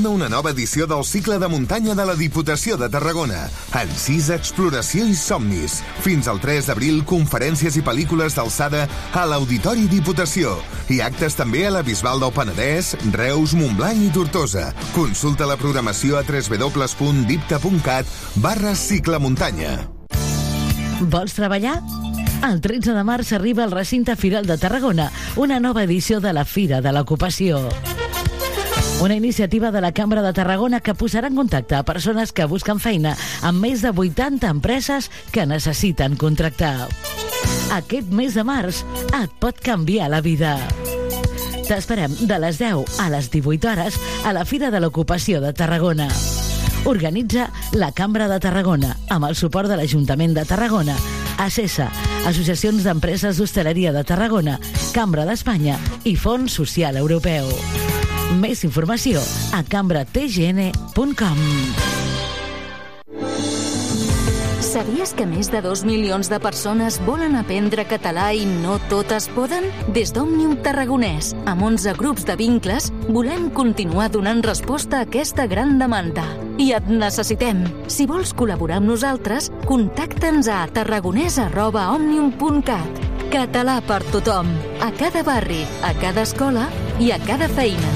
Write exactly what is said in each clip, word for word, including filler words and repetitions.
torna una nova edició del cicle de muntanya de la Diputació de Tarragona. Encís, exploració i somnis. Fins al tres d'abril, conferències i pel·lícules d'alçada a l'Auditori Diputació. I actes també a la Bisbal del Penedès, Reus, Montblanc i Tortosa. Consulta la programació a w w w punt dipta punt cat barra cicle muntanya. Vols treballar? El tretze de març arriba al recinte Firal de Tarragona, una nova edició de la Fira de l'Ocupació. Una iniciativa de la Cambra de Tarragona que posarà en contacte a persones que busquen feina amb més de vuitanta empreses que necessiten contractar. Aquest mes de març et pot canviar la vida. T'esperem de les deu a les divuit hores a la Fira de l'Ocupació de Tarragona. Organitza la Cambra de Tarragona amb el suport de l'Ajuntament de Tarragona, ACESA, Associacions d'Empreses d'Hostaleria de Tarragona, Cambra d'Espanya i Fons Social Europeu. Més informació a cambra t g n punt com. Sabies que més de dos milions de persones volen aprendre català i no totes poden? Des d'Òmnium Tarragonès, amb onze grups de vincles, volem continuar donant resposta a aquesta gran demanda. I et necessitem. Si vols col·laborar amb nosaltres, contacta'ns a tarragonès arroba òmnium punt cat. Català per tothom, a cada barri, a cada escola i a cada feina.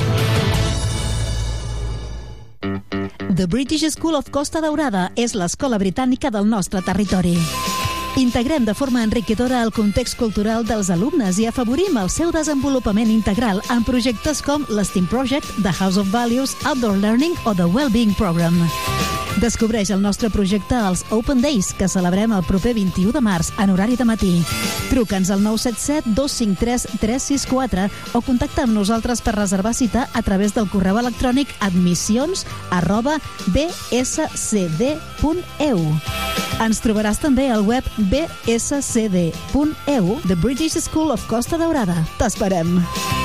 The British School of Costa Daurada és l'escola britànica del nostre territori. Integrem de forma enriquidora el context cultural dels alumnes i afavorim el seu desenvolupament integral en projectes com l'Steam Project, The House of Values, Outdoor Learning o The Wellbeing Program. Descobreix el nostre projecte als Open Days, que celebrem el proper vint-i-u de març en horari de matí. Truca'ns al nou set set dos cinc tres tres sis quatre o contacta amb nosaltres per reservar cita a través del correu electrònic admissions arroba b s c d punt e u. Ens trobaràs també al web b s c d punt e u The British School of Costa Daurada. T'esperem!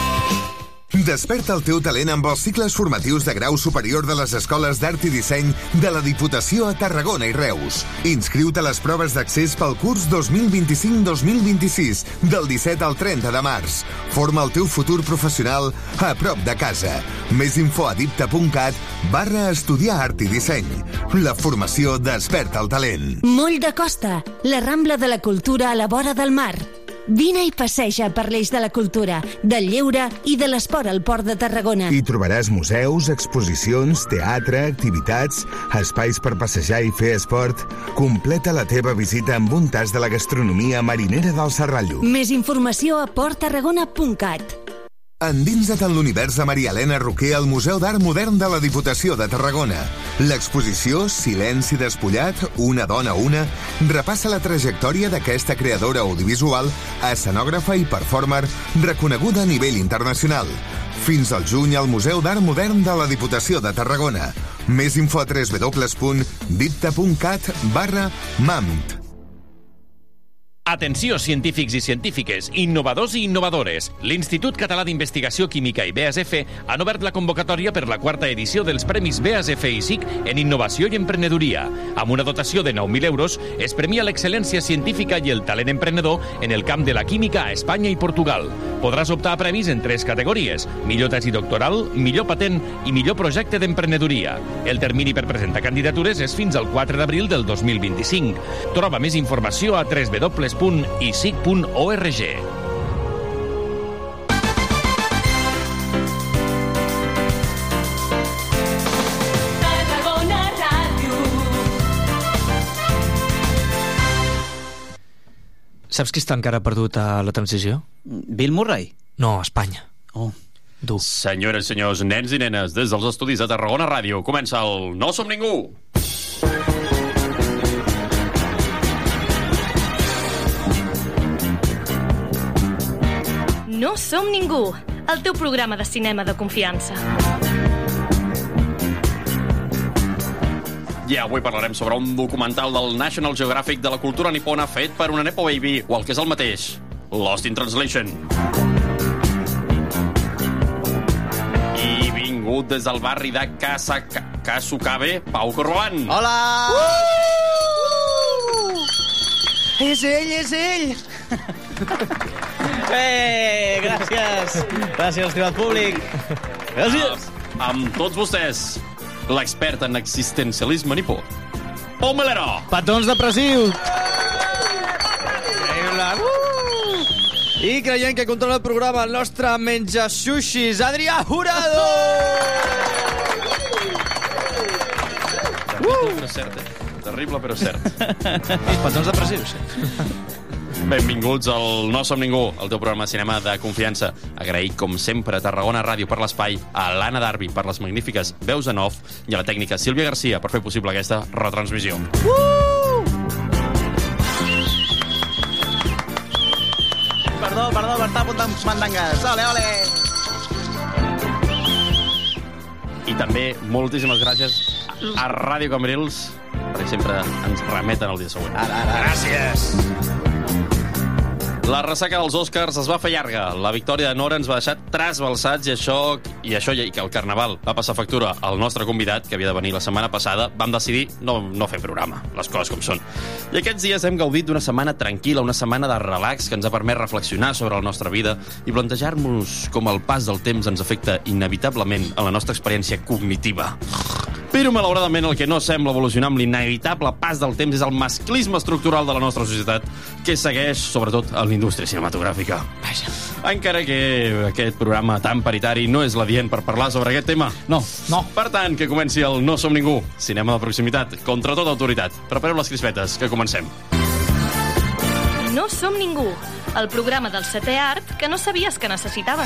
Desperta el teu talent amb els cicles formatius de grau superior de les escoles d'art i disseny de la Diputació a Tarragona i Reus. Inscriu-te a les proves d'accés pel curs dos mil vint-i-cinc dos mil vint-i-sis, del disset al trenta de març. Forma el teu futur professional a prop de casa. Més info a dipta punt cat barra estudiar art i disseny. La formació desperta el talent. Moll de Costa, la Rambla de la Cultura a la vora del mar. Vine i passeja per l'eix de la cultura, del lleure i de l'esport al Port de Tarragona. Hi trobaràs museus, exposicions, teatre, activitats, espais per passejar i fer esport. Completa la teva visita amb un tas de la gastronomia marinera del Serrallo. Més informació a port tarragona punt cat. Endinsa't en l'univers de Maria Elena Roquer al Museu d'Art Modern de la Diputació de Tarragona. L'exposició Silenci despullat, una dona una, repassa la trajectòria d'aquesta creadora audiovisual, escenògrafa i performer reconeguda a nivell internacional. Fins al juny al Museu d'Art Modern de la Diputació de Tarragona. Més info a w w w punt dipta punt cat barra mamt. Atenció, científics i científiques, innovadors i innovadores. L'Institut Català d'Investigació Química i B A S F han obert la convocatòria per la quarta edició dels Premis B A S F i S I C en Innovació i Emprenedoria. Amb una dotació de nou mil euros, es premia l'excel·lència científica i el talent emprenedor en el camp de la química a Espanya i Portugal. Podràs optar a premis en tres categories: millor tesi doctoral, millor patent i millor projecte d'emprenedoria. El termini per presentar candidatures és fins al quatre d'abril del dos mil vint-i-cinc. Troba més informació a w w w punt i s i c punt org. Saps qui està encara perdut a la transició? Bill Murray? No, Espanya. Oh. Tu. Senyores i senyors, nens i nenes, des dels estudis de Tarragona Ràdio comença el No Som Ningú! No som ningú, el teu programa de cinema de confiança. I avui parlarem sobre un documental del National Geographic de la cultura nipona fet per una Nepo Baby, o el que és el mateix, Lost in Translation. I vingut des del barri de Casa... Kasukabe, Pau Corroban. Hola! Uh! És ell, és ell! Eh, gràcies. Gràcies, estimat públic. Gràcies. Uh, amb tots vostès, l'expert en existencialisme nipó, Pol Melero. Petons depressius. Increïble. Uh! I creient que controla el programa el nostre menja sushis, Adrià Jurado. Terrible però cert, eh? Terrible però cert. Petons depressius. Benvinguts al No Som Ningú, el teu programa de cinema de confiança. Agraït, com sempre, a Tarragona Ràdio per l'espai, a l'Anna Darby per les magnífiques veus en off i a la tècnica Sílvia Garcia per fer possible aquesta retransmissió. Uh! Perdó, perdó, per estar apuntant mandangues. Ole, ole! I també moltíssimes gràcies a Ràdio Cambrils, perquè sempre ens remeten el dia següent. Ara, ara. Gràcies! La ressaca dels Oscars es va fer llarga. La victòria de Nora ens va deixar trasbalsats i això, i això i que el Carnaval va passar factura al nostre convidat, que havia de venir la setmana passada, vam decidir no, no fer programa, les coses com són. I aquests dies hem gaudit d'una setmana tranquil·la, una setmana de relax que ens ha permès reflexionar sobre la nostra vida i plantejar-nos com el pas del temps ens afecta inevitablement en la nostra experiència cognitiva. Però, malauradament, el que no sembla evolucionar amb l'inevitable pas del temps és el masclisme estructural de la nostra societat, que segueix, sobretot, a la indústria cinematogràfica. Vaja. Encara que aquest programa tan paritari no és l'adient per parlar sobre aquest tema. No, no. Per tant, que comenci el No Som Ningú, cinema de proximitat, contra tota autoritat. Prepareu les crispetes, que comencem. No Som Ningú, el programa del setè art que no sabies que necessitaves.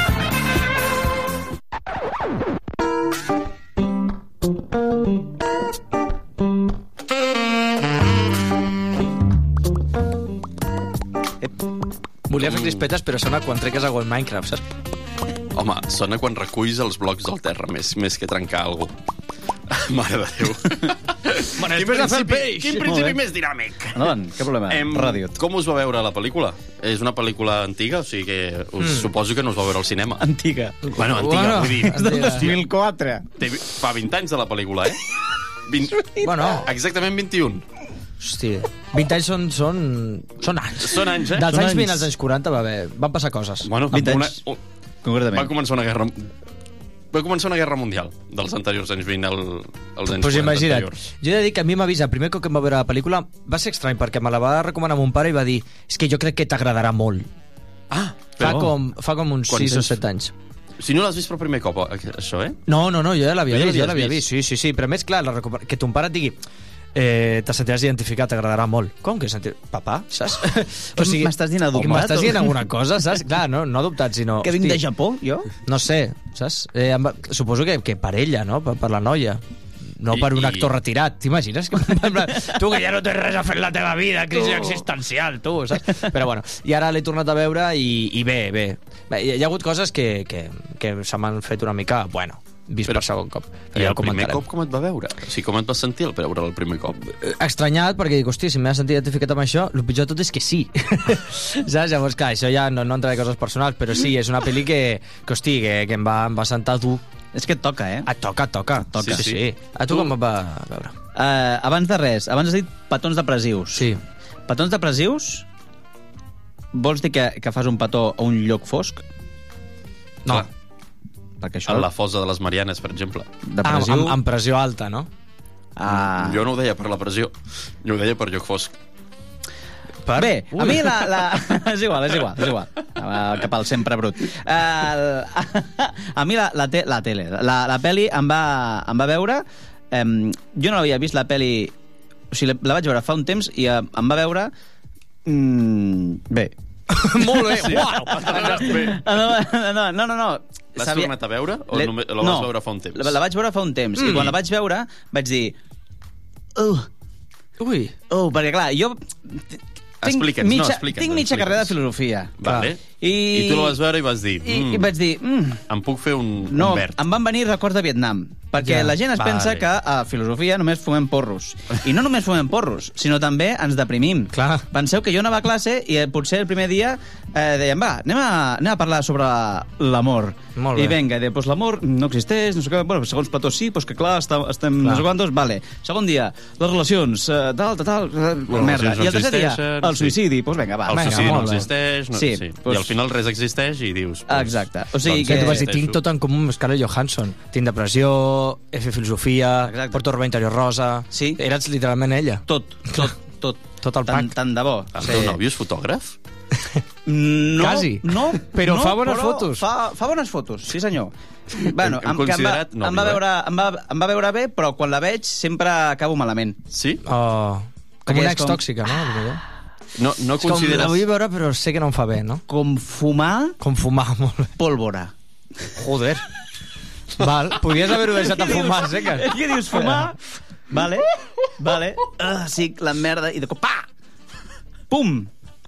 Volia fer crispetes, però sona quan treques algú en Minecraft, saps? Home, sona quan reculls els blocs del terra, més, més que trencar algú. Mare de Déu. Bueno, després de fer el peix. Quin principi més dinàmic. Endavant, què problema? Em, Ràdio. Com us va veure la pel·lícula? És una pel·lícula antiga, o sigui que us mm. suposo que no us va veure al cinema. Antiga. Bueno, antiga, Bueno, vull dir. És del dos mil quatre. Té, fa vint anys de la pel·lícula, eh? vint, Bueno. Exactament vint-i-un. Hosti, vint anys són, són, són anys. Són anys, eh? Dels Són anys vint anys. als anys quaranta va haver, van passar coses. Bueno, vint una, anys. un, Concretament. va començar una guerra... Va començar una guerra mundial dels anteriors anys vint al, als anys Pues quaranta imagina't, anteriors. jo he de dir que a mi m'avisa, el primer cop que em va veure la pel·lícula va ser estrany, perquè me la va recomanar mon pare i va dir, és que jo crec que t'agradarà molt. Ah, Fa però... com, fa com uns Quants sis o anys? set anys. Si no l'has vist per primer cop, això, eh? No, no, no, jo ja l'havia Tu ja vist, jo l'havies l'havia vist. vist, sí, sí, sí, però a més, clar, la recupera... que ton pare et digui eh, te sentiràs identificat, t'agradarà molt. Com que sentir... Papà, saps? O sigui, m'estàs dient adoptat? M'estàs dient alguna cosa, saps? Clar, no, no adoptat, sinó... Que vinc hosti, de Japó, jo? No sé, saps? Eh, em va- suposo que, que per ella, no? Per, per la noia. No I- per un i- actor retirat, t'imagines? Que, en plan, tu que ja no tens res a fer en la teva vida, crisi existencial, tu, saps? Però bueno, i ara l'he tornat a veure i, i bé, bé. bé hi, hi ha hagut coses que, que, que se m'han fet una mica, bueno, vist Però- per segon cop. I ja el ho primer comentarem. cop com et va veure? O sigui, com et vas sentir al veure el primer cop? Estranyat, perquè dic, hòstia, si m'he sentit identificat amb això, el pitjor de tot és que sí. Saps? Llavors, clar, això ja no, no entraré coses personals, però sí, és una pel·li que, que hosti, que, que em, va, em va sentar dur. És que et toca, eh? Et toca, et toca. toca. Sí, sí, sí. A tu, Tu- com et va veure? Uh, abans de res, abans has dit petons depressius. Sí. Petons depressius, vols dir que, que fas un petó a un lloc fosc? No. Clar. Perquè això... A la fosa de les Marianes, per exemple. Ah, Depressiu... amb, amb pressió alta, no? Ah. Jo no ho deia per la pressió, jo ho deia per lloc fosc. Per... Bé, a Ui. mi la... la... és igual, és igual, és igual. Uh, cap al sempre brut. Uh, a mi la, la, te, la tele, la, la peli em va, em va veure... Um, jo no l'havia vist, la peli... O sigui, la, la vaig veure fa un temps i uh, em va veure... Mm, bé. Molt bé, Sí. uau! Bé. No, no, no, no. no. L'has Sabia- tornat a veure o L'he- només la vas no, veure fa un temps? La, la vaig veure fa un temps, mm. i quan la vaig veure vaig dir... Uh, Ui. uh, perquè clar, jo... Tinc Explica'ns, no, mitja, explica'ns, Tinc mitja explica'ns. carrera de filosofia. Vale. I, I tu la vas veure i vas dir... I, Mm, i vaig dir... Mm, em puc fer un, no, un verd. em van venir records de Vietnam. Perquè Ja, la gent es vale. pensa que a filosofia només fumem porros. I no només fumem porros, sinó també ens deprimim. Clar. Penseu que jo anava a classe i eh, potser el primer dia eh, dèiem, va, anem a, anem a parlar sobre l'amor. Molt bé. I vinga, de, pues, l'amor no existeix, no sé què, bueno, segons Plató sí, pues que clar, està, estem Clar. no sé quantos, vale. Segon dia, les relacions, eh, tal, tal, tal, eh, Les merda. relacions no I el tercer dia, existeixen, el sí. suïcidi, doncs vinga, va. El Vinga, suïcidi no molt bé. existeix, no, Sí, sí, pues- i al final res existeix i dius... Pues, Exacte. O sigui doncs Que que- tu vas dir, existeixo. tinc tot en comú amb Scarlett Johansson. Tinc depressió, he fet filosofia, Exacte. porto roba interior rosa... Sí. Eres literalment ella. Tot, tot, tot. Tot el tant, pack. tant de bo. El teu nòvio és fotògraf? No, Quasi. No, Però no, fa bones però fotos. Fa, fa bones fotos, sí senyor. Bueno, Hem- hem em, que em, va, considerat nòvio, em, va eh? veure, em, va, em va veure bé, però quan la veig sempre acabo malament. Sí? Oh, com Perquè una és ex com- tòxica, no? Potser. No, no És com, la consideres... vull veure, però sé que no em fa bé, no? Com fumar Com fumar, molt bé. pólvora. Joder. Val, podries haver-ho deixat a fumar, sé que... És que dius fumar... Vale, vale. Uh, sí, la merda, i de cop, pa! Pum!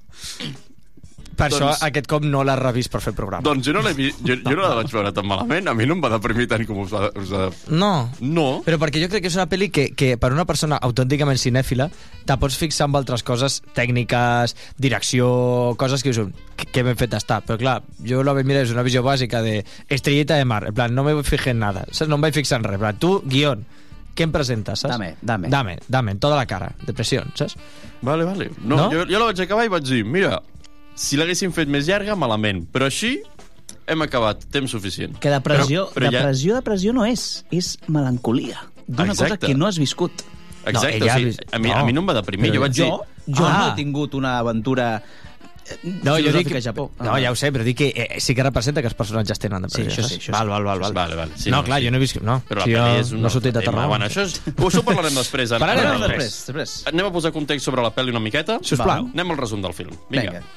Per Doncs- això aquest cop no l'has revist per fer el programa. Doncs jo no, l'he vi- jo, jo no la vaig veure tan malament. A mi no em va deprimir tant com us va... Us va... No. No. Però perquè jo crec que és una pel·li que, que per una persona autènticament cinèfila te pots fixar en altres coses tècniques, direcció, coses que dius, que, que ben fet està. Però clar, jo la vaig mirar, és una visió bàsica de estrellita de mar, en plan, no me fijé en nada, saps? No em vaig fixar en res, en plan, tu, guión, què em presentes, saps? Dame, dame. Dame, dame, en tota la cara, depressió, saps? Vale, vale. No, No? Jo, jo la vaig acabar i vaig dir, mira, si l'haguéssim fet més llarga, malament. Però així hem acabat, temps suficient. Que depressió, Però- però ja- depressió, depressió no és. És melancolia. D'una cosa Exacte. que no has viscut. Exacte, No, ella o sigui, ha vist- a, mi, no. a mi no em va deprimir. Però Jo vaig Jo, dir... jo Ah. no he tingut una aventura eh, No, jo dic, filosòfica a Japó. no, ja ho sé, però dic que eh, sí que representa que els personatges tenen depressió. Sí, això sí, saps? això sí. val, val, val, val. Vale, vale. Sí, no, no, clar, sí. jo no he vist... No, Però la si jo pel·li és un no he sortit de tema. Tarragona. Bueno, això és... Això ho parlarem després. Ara. Parlarem Anem- després, després. Anem a posar context sobre la pel·li una miqueta. Sisplau. Anem al resum del film. Vinga. Vinga.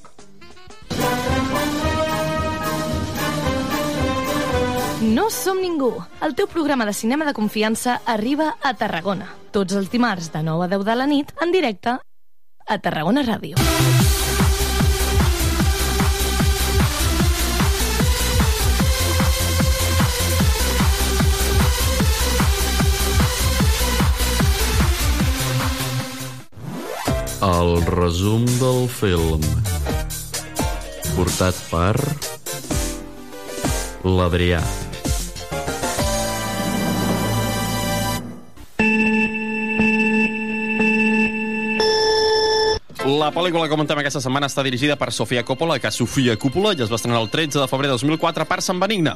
No som ningú. El teu programa de cinema de confiança arriba a Tarragona. Tots els dimarts de nou a deu de la nit, en directe a Tarragona Ràdio. El resum del film. Portat per... l'Adrià. La pel·lícula que comentem aquesta setmana està dirigida per Sofia Coppola, que Sofia Coppola ja es va estrenar el tretze de febrer de dos mil quatre per Sant Benigne.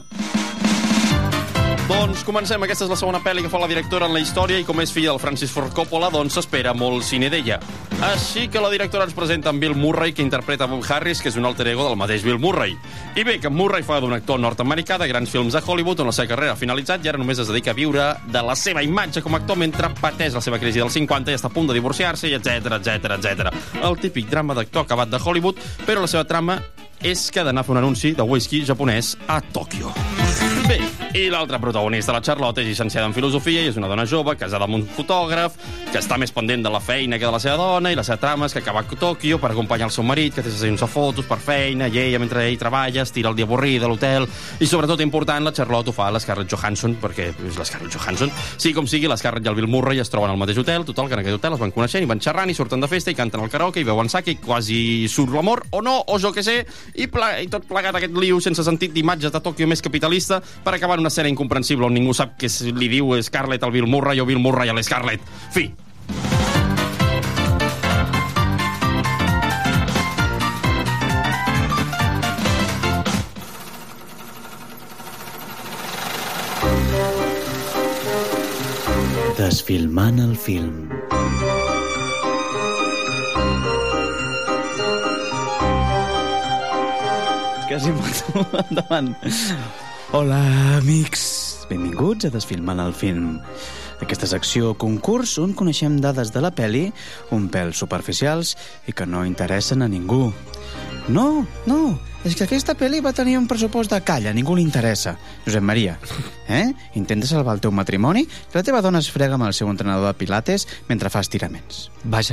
Doncs comencem. Aquesta és la segona pel·li que fa la directora en la història i com és filla del Francis Ford Coppola, doncs s'espera molt cine d'ella. Així que la directora ens presenta en Bill Murray, que interpreta Bob Harris, que és un alter ego del mateix Bill Murray. I bé, que Murray fa d'un actor nord-americà de grans films a Hollywood, on la seva carrera ha finalitzat i ara només es dedica a viure de la seva imatge com a actor mentre pateix la seva crisi dels cinquanta i està a punt de divorciar-se, i etc etc etc. El típic drama d'actor acabat de Hollywood, però la seva trama és que ha d'anar a fer un anunci de whisky japonès a Tòquio. Bé, i l'altra protagonista, la Charlotte, és llicenciada en filosofia i és una dona jove, casada amb un fotògraf, que està més pendent de la feina que de la seva dona, i la seva trama és que acaba a Tòquio per acompanyar el seu marit, que té sessions de fotos per feina, i ella, mentre ell treballa, es tira el dia avorrit de l'hotel, i sobretot important, la Charlotte ho fa a la Scarlett Johansson, perquè és la Scarlett Johansson. Sí, com sigui, la Scarlett i el Bill Murray es troben al mateix hotel, total, que en aquest hotel es van coneixent i van xerrant i surten de festa i canten al karaoke i beuen sake i quasi surt l'amor, o no, o jo què sé, i, ple i tot plegat aquest liu sense sentit d'imatges de Tòquio més capitalista per acabar en una escena incomprensible on ningú sap què li diu Scarlett al Bill Murray o Bill Murray a l'Scarlett. Fi. Desfilmant el film. Quasi m'ho endavant. Hola, amics. Benvinguts a Desfilmant el film. Aquesta secció concurs on coneixem dades de la peli un pèl superficials i que no interessen a ningú. No, no, és que aquesta pel·li va tenir un pressupost de calla, a ningú li interessa. Josep Maria, eh? Intenta salvar el teu matrimoni que la teva dona es frega amb el seu entrenador de pilates mentre fa estiraments. Vaja.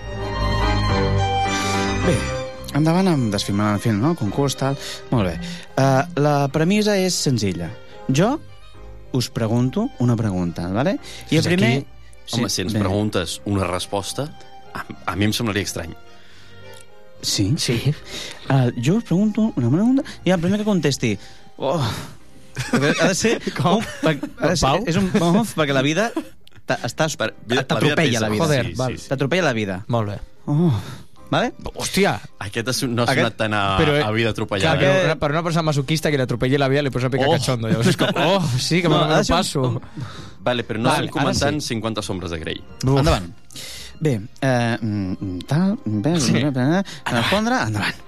Bé, endavant amb Desfilmant el film, no? Concurs, tal... Molt bé. Uh, la premissa és senzilla. Jo us pregunto una pregunta, ¿vale? I el primer... Aquí, sí, home, si ens bé. preguntes una resposta, a, a mi em semblaria estrany. Sí? Sí. Uh, jo us pregunto una pregunta i el primer que contesti... Oh, ha de ser... Com? Un, ha de ser, és un off perquè la vida t'atropella la vida. Joder, sí, val. sí, sí. T'atropella la vida. Molt bé. Oh, vale? Hòstia! Aquest no ha sonat Aquest... tant a, Però, a vida atropellada. Clar, que... Per una persona masoquista que l'atropelli la vida li posa pica oh. cachondo. Llavors és com, oh, sí, que no, me lo passo. Un... Vale, però no vale, estem comentant sí. cinquanta sombres de Grey. Uf. Endavant. Bé, eh, tal, bé, sí. bé, bé, respondre, endavant.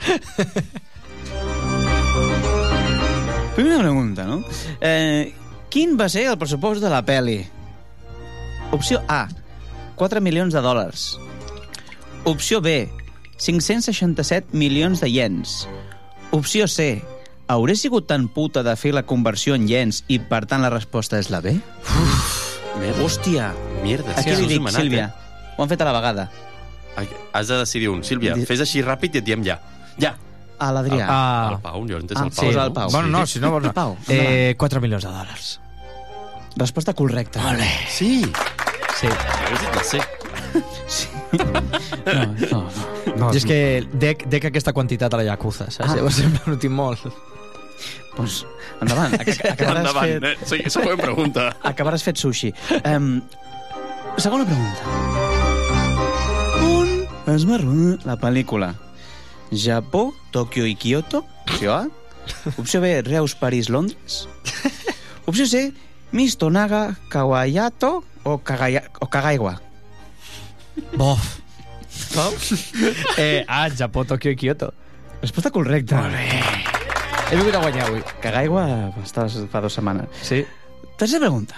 Primera pregunta, no? Eh, quin va ser el pressupost de la pel·li? Opció A, quatre milions de dòlars. Opció B, cinc-cents seixanta-set milions de iens. Opció C, hauré sigut tan puta de fer la conversió en iens i, per tant, la resposta és la B? Uf, hòstia, mierda. Aquí li dic, Sílvia. Ho han fet a la vegada. Has de decidir un. Sílvia, fes així ràpid i et diem ja. Ja. A l'Adrià. Ah. El Pau, jo entès ah, el Pau. Sí, el Pau. Bueno, no, si no vols... Pau, eh, quatre milions de dòlars. Resposta correcta. Vale. Sí. Sí. Heu dit la C. Sí. No, no, no. no és que dec, dec aquesta quantitat a la Yakuza, saps? Ah. Llavors sempre ho tinc molt. Doncs, endavant. Acabaràs endavant, fet... eh? Sí, següent pregunta. Acabaràs fet sushi. Um, segona pregunta. On es va rodar la pel·lícula? Japó, Tòquio i Kyoto? Opció A. Opció B, Reus, París, Londres? Opció C, Mistonaga, Kawayato o, Kagaya, o Kagaigua? Bof. Pau? eh, ah, Japó, Tòquio i Kyoto. Resposta correcta. Molt bé. He vingut a guanyar avui. Kagaigua estàs fa dues setmanes. Sí. Tercera pregunta.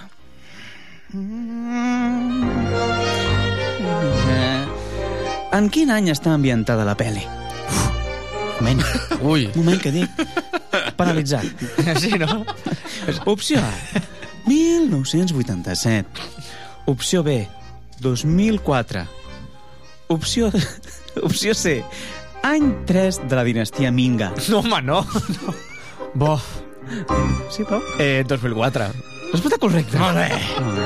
En quin any està ambientada la pel·li? Moment. Ui. Moment que dic. Penalitzat. Sí, no? Opció A, mil nou-cents vuitanta-set. Opció B, dos mil quatre. Opció, opció C, any tres de la dinastia Minga. No, home, no. no. Bof. Sí, Pau? Eh, dos mil quatre. Resposta correcta. Molt bé.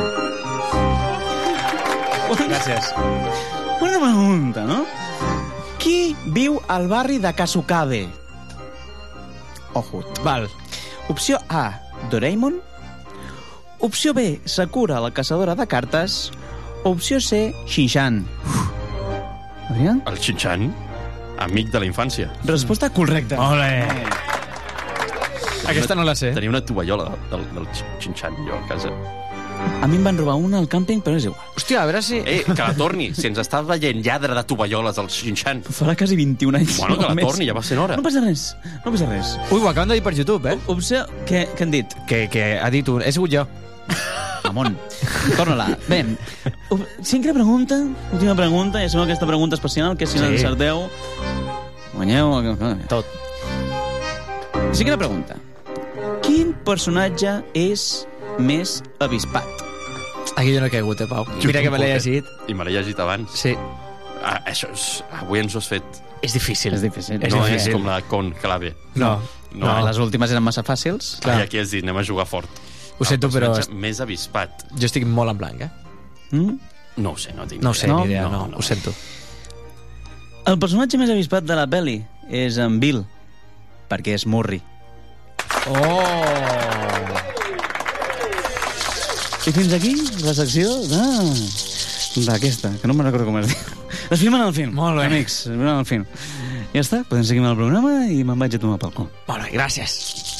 Gràcies. Una pregunta, no? Qui viu al barri de Kasukabe? Ojo. Val. Opció A, Doraemon. Opció B, Sakura, la caçadora de cartes. Opció C, Shinchan. Adrià? El Shinchan, amic de la infància. Resposta correcta. Ole. Aquesta no la sé. Tenia una tovallola del, del Shinchan, jo, a casa. A mi em van robar una al càmping, però és igual. Hòstia, a veure si... Eh, que la torni. Si ens està veient lladre de tovalloles al Shinchan. Farà quasi vint-i-un anys. Bueno, que la només. torni, ja va ser hora. No passa res, no passa res. Ui, ho acaben de dir per YouTube, eh? Opció... Què, què han dit? Que, que ha dit un... He sigut jo. Amon, torna-la. Bé, cinquena pregunta, última pregunta, ja sabeu aquesta pregunta especial, que si sí. l'encerteu, guanyeu... Tot. Cinquena pregunta. Quin personatge és més avispat? Aquí jo no he caigut, eh, Pau? Jo Mira que me l'he llegit. I me l'he llegit abans. Sí. Ah, això és... Avui ens ho has fet... És difícil. És difícil. No és, és difícil. com la Con Clave. No. No, no. Les últimes eren massa fàcils. Clar. I aquí has dit, anem a jugar fort. Ho sento, però... Més avispat. Jo estic molt en blanc, eh? Mm? No ho sé, no tinc No ho sé, no? ni idea, no, no, no. ho sento. El personatge més avispat de la pel·li és en Bill, perquè és Murray. Oh! I fins aquí la secció de... d'aquesta, que no me'n recordo com es diu. Les filmen al film. Molt bé. Amics, les filmen al film. Ja està, podem seguir amb el programa i me'n vaig a tomar pel cul. Molt bé, gràcies.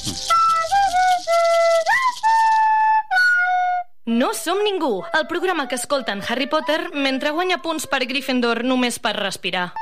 No som ningú, el programa que escolten Harry Potter mentre guanya punts per Gryffindor només per respirar.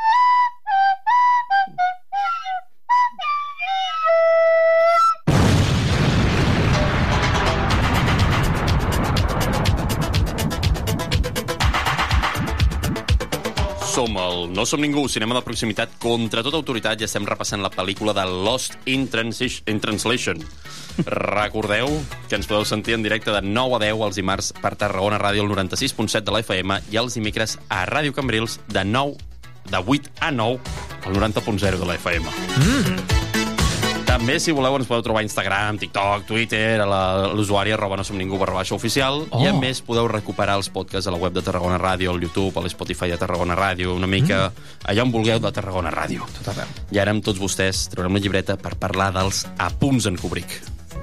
Som el No Som Ningú, cinema de proximitat contra tota autoritat, i estem repassant la pel·lícula de Lost in, Transi- in Translation. Recordeu que ens podeu sentir en directe de nou a deu els dimarts per Tarragona Ràdio, el noranta-sis punt set de la F M, i els dimecres a Ràdio Cambrils de nou de vuit a nou al noranta punt zero de la F M. Mm. També, si voleu, ens podeu trobar a Instagram, TikTok, Twitter, a l'usuari arroba no som ningú barra baixa oficial, oh. i a més podeu recuperar els podcasts a la web de Tarragona Ràdio, al YouTube, a l'Spotify de Tarragona Ràdio, una mica mm. allà on vulgueu de Tarragona Ràdio. Tot arreu. I ara amb tots vostès traurem la llibreta per parlar dels apunts en Kubrick.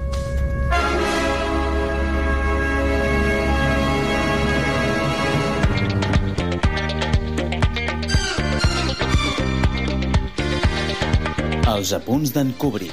Els apunts d'en Kubrick.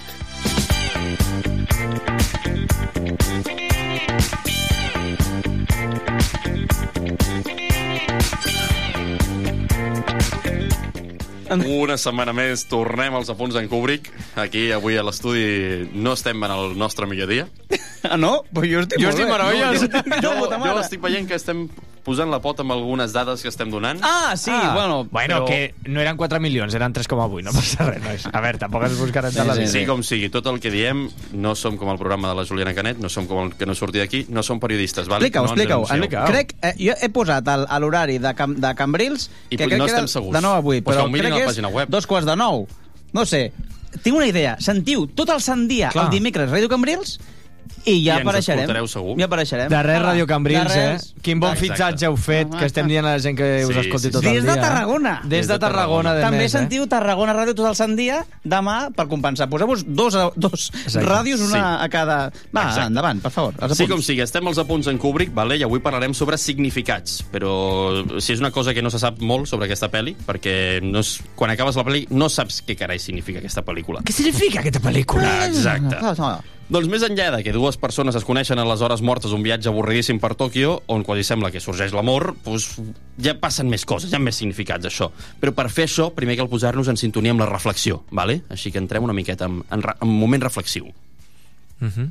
Una setmana més, tornem als apunts d'en Kubrick. Aquí, avui a l'estudi, no estem en el nostre millor dia. Ah, no? Però jo estic, jo estic meravellós. Jo, jo, jo estic veient que estem posant la pota amb algunes dades que estem donant. Ah, sí, ah, bueno... Bueno, però... que no eren quatre milions, eren tres coma vuit, no passa res, nois. A veure, tampoc ens buscarem tant la vida. Sí, com sigui, tot el que diem, no som com el programa de la Juliana Canet, no som com el que no surti d'aquí, no som periodistes, val? Explica-ho, no explica-ho. Crec, eh, jo he posat el, a l'horari de, Cam, de Cambrils, I que crec no que era segurs. de nou a vuit, però pues crec que és dos quarts de nou. No sé, tinc una idea. Sentiu tot el sant dia, Clar. el dimecres, Ràdio Cambrils, i ja I apareixerem. Segur. Ja apareixerem. Darrer Ràdio Cambrils, eh? Quin bon Exacte. fitxatge heu fet, que estem dient a la gent que us Sí, escolti sí, tot sí. el dia. Des de Tarragona. Des de Tarragona, de També més, sentiu Tarragona Ràdio tot el sant dia, demà, per compensar. Poseu-vos dos, dos ràdios, una Sí. a cada... Va, Exacte. endavant, per favor. Els Sí, apunts. com sigui, estem als apunts en Kubrick, vale? I avui parlarem sobre significats, però si és una cosa que no se sap molt sobre aquesta pel·li, perquè no és, quan acabes la pel·li no saps què carai significa aquesta pel·lícula. Què significa aquesta pel·lícula? Exacte. Ah, ah, ah. Doncs més enllà de que dues persones es coneixen a les hores mortes un viatge avorridíssim per Tòquio, on quasi sembla que sorgeix l'amor, doncs ja passen més coses, hi ha més significats, això. Però per fer això, primer cal posar-nos en sintonia amb la reflexió, vale? Així que entrem una miqueta en, en, en un moment reflexiu. Uh -huh.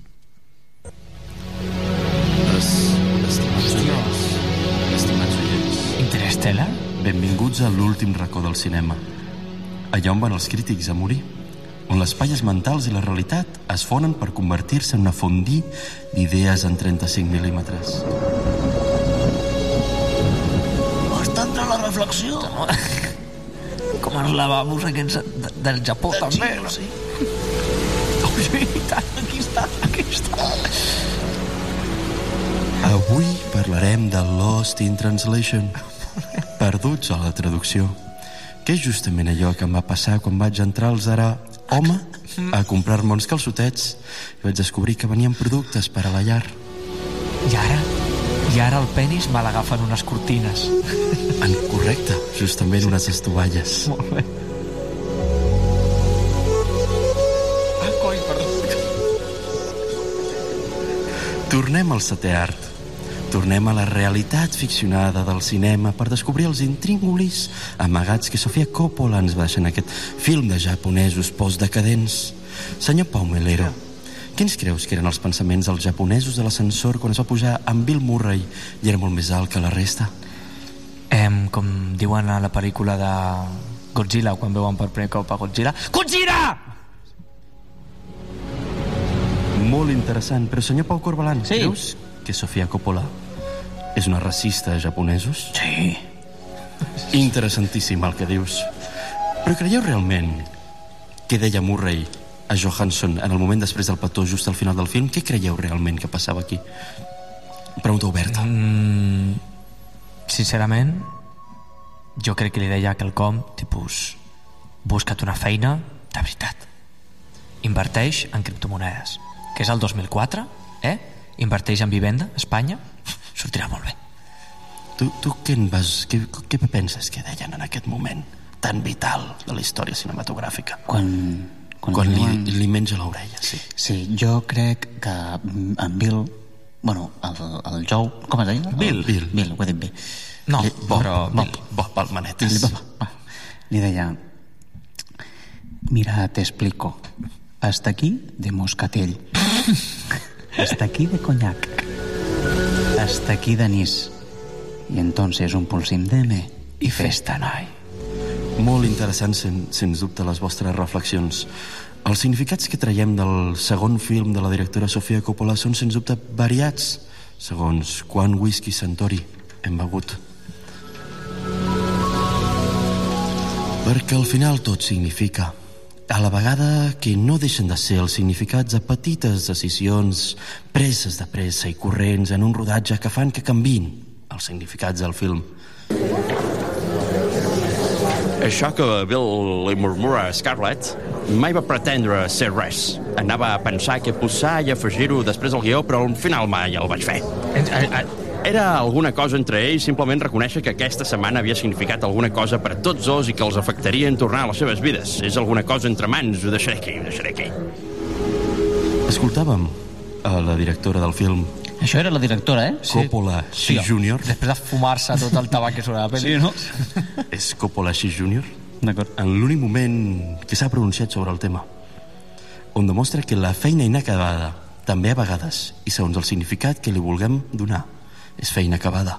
Estimats oients, estimats oients, Interstellar? benvinguts a l'últim racó del cinema, allà on van els crítics a morir, on les palles mentals i la realitat es fonen per convertir-se en una fondí d'idees en trenta-cinc mil·límetres. Està entrant la reflexió. Com els lavabos aquests de, del Japó, també. No? Sí. Oh, sí, aquí està, aquí està. Avui parlarem de Lost in Translation, perduts a la traducció, que és justament allò que em va passar quan vaig entrar al Zara Home a comprar-me uns calçotets i vaig descobrir que venien productes per a la llar. I ara? I ara el penis me l'agafen unes cortines. En correcte, justament unes estovalles. Molt bé. Ah, coi, perdó. Tornem al setè art. Tornem a la realitat ficcionada del cinema per descobrir els intríngulis amagats que Sofia Coppola ens va deixar en aquest film de japonesos postdecadents. Senyor Pau Melero, quins creus que eren els pensaments dels japonesos de l'ascensor quan es va pujar amb Bill Murray i era molt més alt que la resta? Em, com diuen a la pel·lícula de Godzilla, quan veuen per primer cop a Godzilla, Godzilla! Molt interessant, però senyor Pau Corbalan, Sí. creus que Sofia Coppola és una racista de japonesos? Sí. Interessantíssim el que dius. Però creieu realment què deia Murray a Johansson en el moment després del petó just al final del film? Què creieu realment que passava aquí? Pregunta oberta. Mm, sincerament, jo crec que li deia quelcom tipus, busca't una feina de veritat. Inverteix en criptomonedes, que és el dos mil quatre, eh? Inverteix en vivenda a Espanya, sortirà molt bé. Tu, tu què, en vas, què, què penses que deien en aquest moment tan vital de la història cinematogràfica? Quan, quan, quan li, diuen... li menja l'orella, sí. Sí, jo crec que en Bill, bueno, el, el Joe, com es deia? Bill. Bill. Bill, ho he dit bé. No, li, Bob, però... Bob, Bob, Bob Manetes. Li, Bob, li deia, mira, te explico, hasta aquí de moscatell, hasta aquí de coñac, hasta aquí de anís, i entonces un pulsim d'eme i festa noi. Molt interessant, sen, sens dubte, les vostres reflexions. Els significats que traiem del segon film de la directora Sofia Coppola són, sens dubte, variats, segons quant whisky Santori hem begut. Perquè al final tot significa. a la vegada que no deixen de ser els significats de petites decisions preses de pressa i corrents en un rodatge que fan que canviïn els significats del film. Això que Bill li murmura a Scarlett mai va pretendre ser res. Anava a pensar que posar i afegir-ho després del guió, però al final mai el vaig fer. Era alguna cosa entre ells, simplement reconèixer que aquesta setmana havia significat alguna cosa per a tots dos i que els afectaria en tornar a les seves vides. És alguna cosa entre mans, ho deixaré aquí, ho deixaré aquí. Escoltàvem a la directora del film. Això era la directora, eh? Coppola sí. Júnior Després de fumar-se tot el tabac que sobre la pel·li. Sí, no? És Coppola Júnior D'acord. En l'únic moment que s'ha pronunciat sobre el tema, on demostra que la feina inacabada també a vegades, i segons el significat que li vulguem donar, és feina acabada.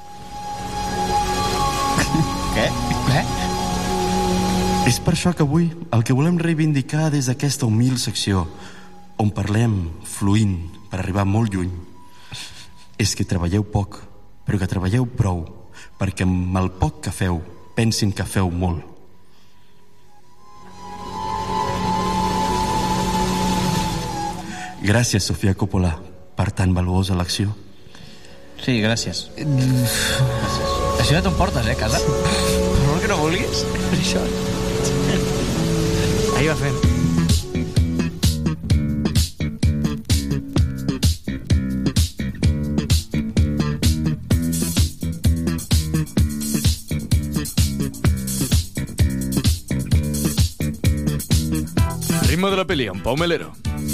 Què? Què? És per això que avui el que volem reivindicar des d'aquesta humil secció, on parlem fluint per arribar molt lluny, és que treballeu poc, però que treballeu prou, perquè amb el poc que feu pensin que feu molt. Gràcies, Sofia Coppola, per tan valuosa elecció. Sí, gràcies. gràcies. Això ja t'ho portes, eh, a casa? Per molt que no vulguis, per això. Ahí va fent. Ritmo de la peli, amb Pau Melero.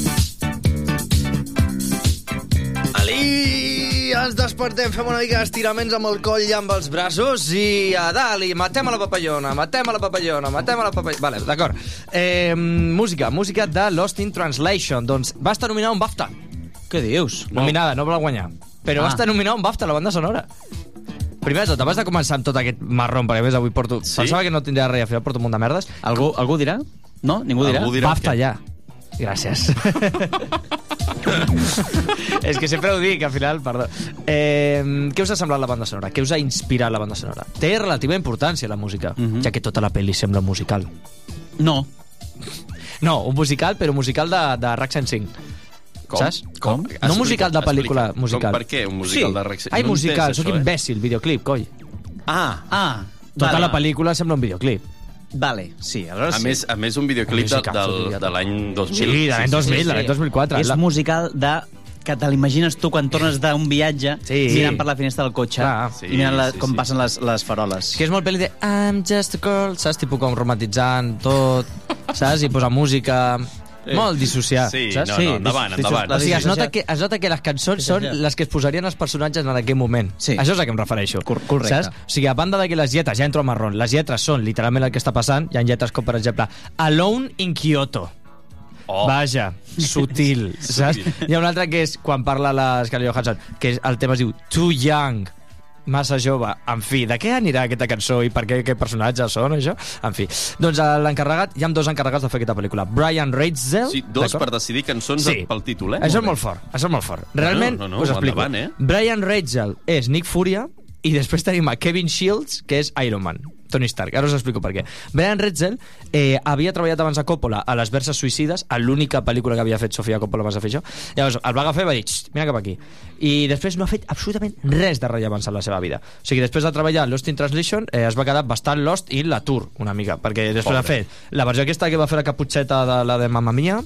Ali, ens despertem, fem una mica d'estiraments amb el coll i amb els braços i a dalt, i matem a la papallona, matem a la papallona, matem a la papallona... Vale, d'acord. Eh, música, música de Lost in Translation. Doncs va estar nominada un BAFTA. Què dius? Nominada, no va guanyar. Però ah. va estar nominada un BAFTA, la banda sonora. Primer de tot, abans de començar amb tot aquest marrón, perquè a més avui porto... Sí? Pensava que no tindria res a fer, porto un munt de merdes. Algú, algú dirà? No? Ningú dirà? Algú dirà BAFTA ja. Gràcies. És que sempre ho dic, al final, perdó. Eh, què us ha semblat la banda sonora? Què us ha inspirat la banda sonora? Té relativa importància la música, uh-huh. ja que tota la pel·li sembla musical. No. No, un musical, però musical de, de Rax and Sing. Com? Saps? Com? No explica, musical de pel·lícula, explica. musical. Com, per què un musical sí. de Rax and Sing? Ai, no musical, sóc això, imbècil, eh? Videoclip, coi. Ah, ah. Tota vale. la pel·lícula sembla un videoclip. Vale, sí, aleshores a sí. més, a més un videoclip de, del, de l'any dos mil. Sí, de l'any dos mil, sí, sí, sí. de l'any dos mil quatre. És la... musical de... que te l'imagines tu quan tornes d'un viatge sí. mirant per la finestra del cotxe sí, i mirant la, sí, com sí. passen les, les faroles. Que és molt pel·li de I'm just a girl, saps? Tipus com romantitzant tot, saps? I posar música... Sí. Molt dissociar, sí, saps? No, no, endavant, endavant. O sigui, es nota, que, es nota que les cançons són les que es posarien els personatges en aquell moment. Sí. Això és a què em refereixo. Correcte. Saps? O sigui, a banda de que les lletres, ja entro a marrón, les lletres són literalment el que està passant, hi ha lletres com, per exemple, Alone in Kyoto. Oh. Vaja, sutil, saps? Hi ha una altra que és quan parla la Scarlett Johansson, que el tema es diu Too Young, massa jove. En fi, de què anirà aquesta cançó i per què, què personatges són, això? En fi. Doncs l'encarregat, hi ha dos encarregats de fer aquesta pel·lícula. Brian Reitzell... Sí, dos per decidir cançons sí. pel títol, eh? Això és molt fort, això és molt fort. Realment, no, no, no, us explico. Endavant, eh? Brian Reitzell és Nick Furia i després tenim a Kevin Shields, que és Iron Man. Tony Stark, ara us explico per què. Brian Reitzell eh, havia treballat abans a Coppola a Les Verses Suïcides, a l'única pel·lícula que havia fet Sofia Coppola abans de fer això. Llavors el va agafar i va dir, mira cap aquí. I després no ha fet absolutament res de rellevància en la seva vida. O sigui, després de treballar Lost in Translation eh, es va quedar bastant lost i l'atur una mica, perquè després Pobre. ha fet la versió aquesta que va fer la caputxeta de la de Mamma Mia,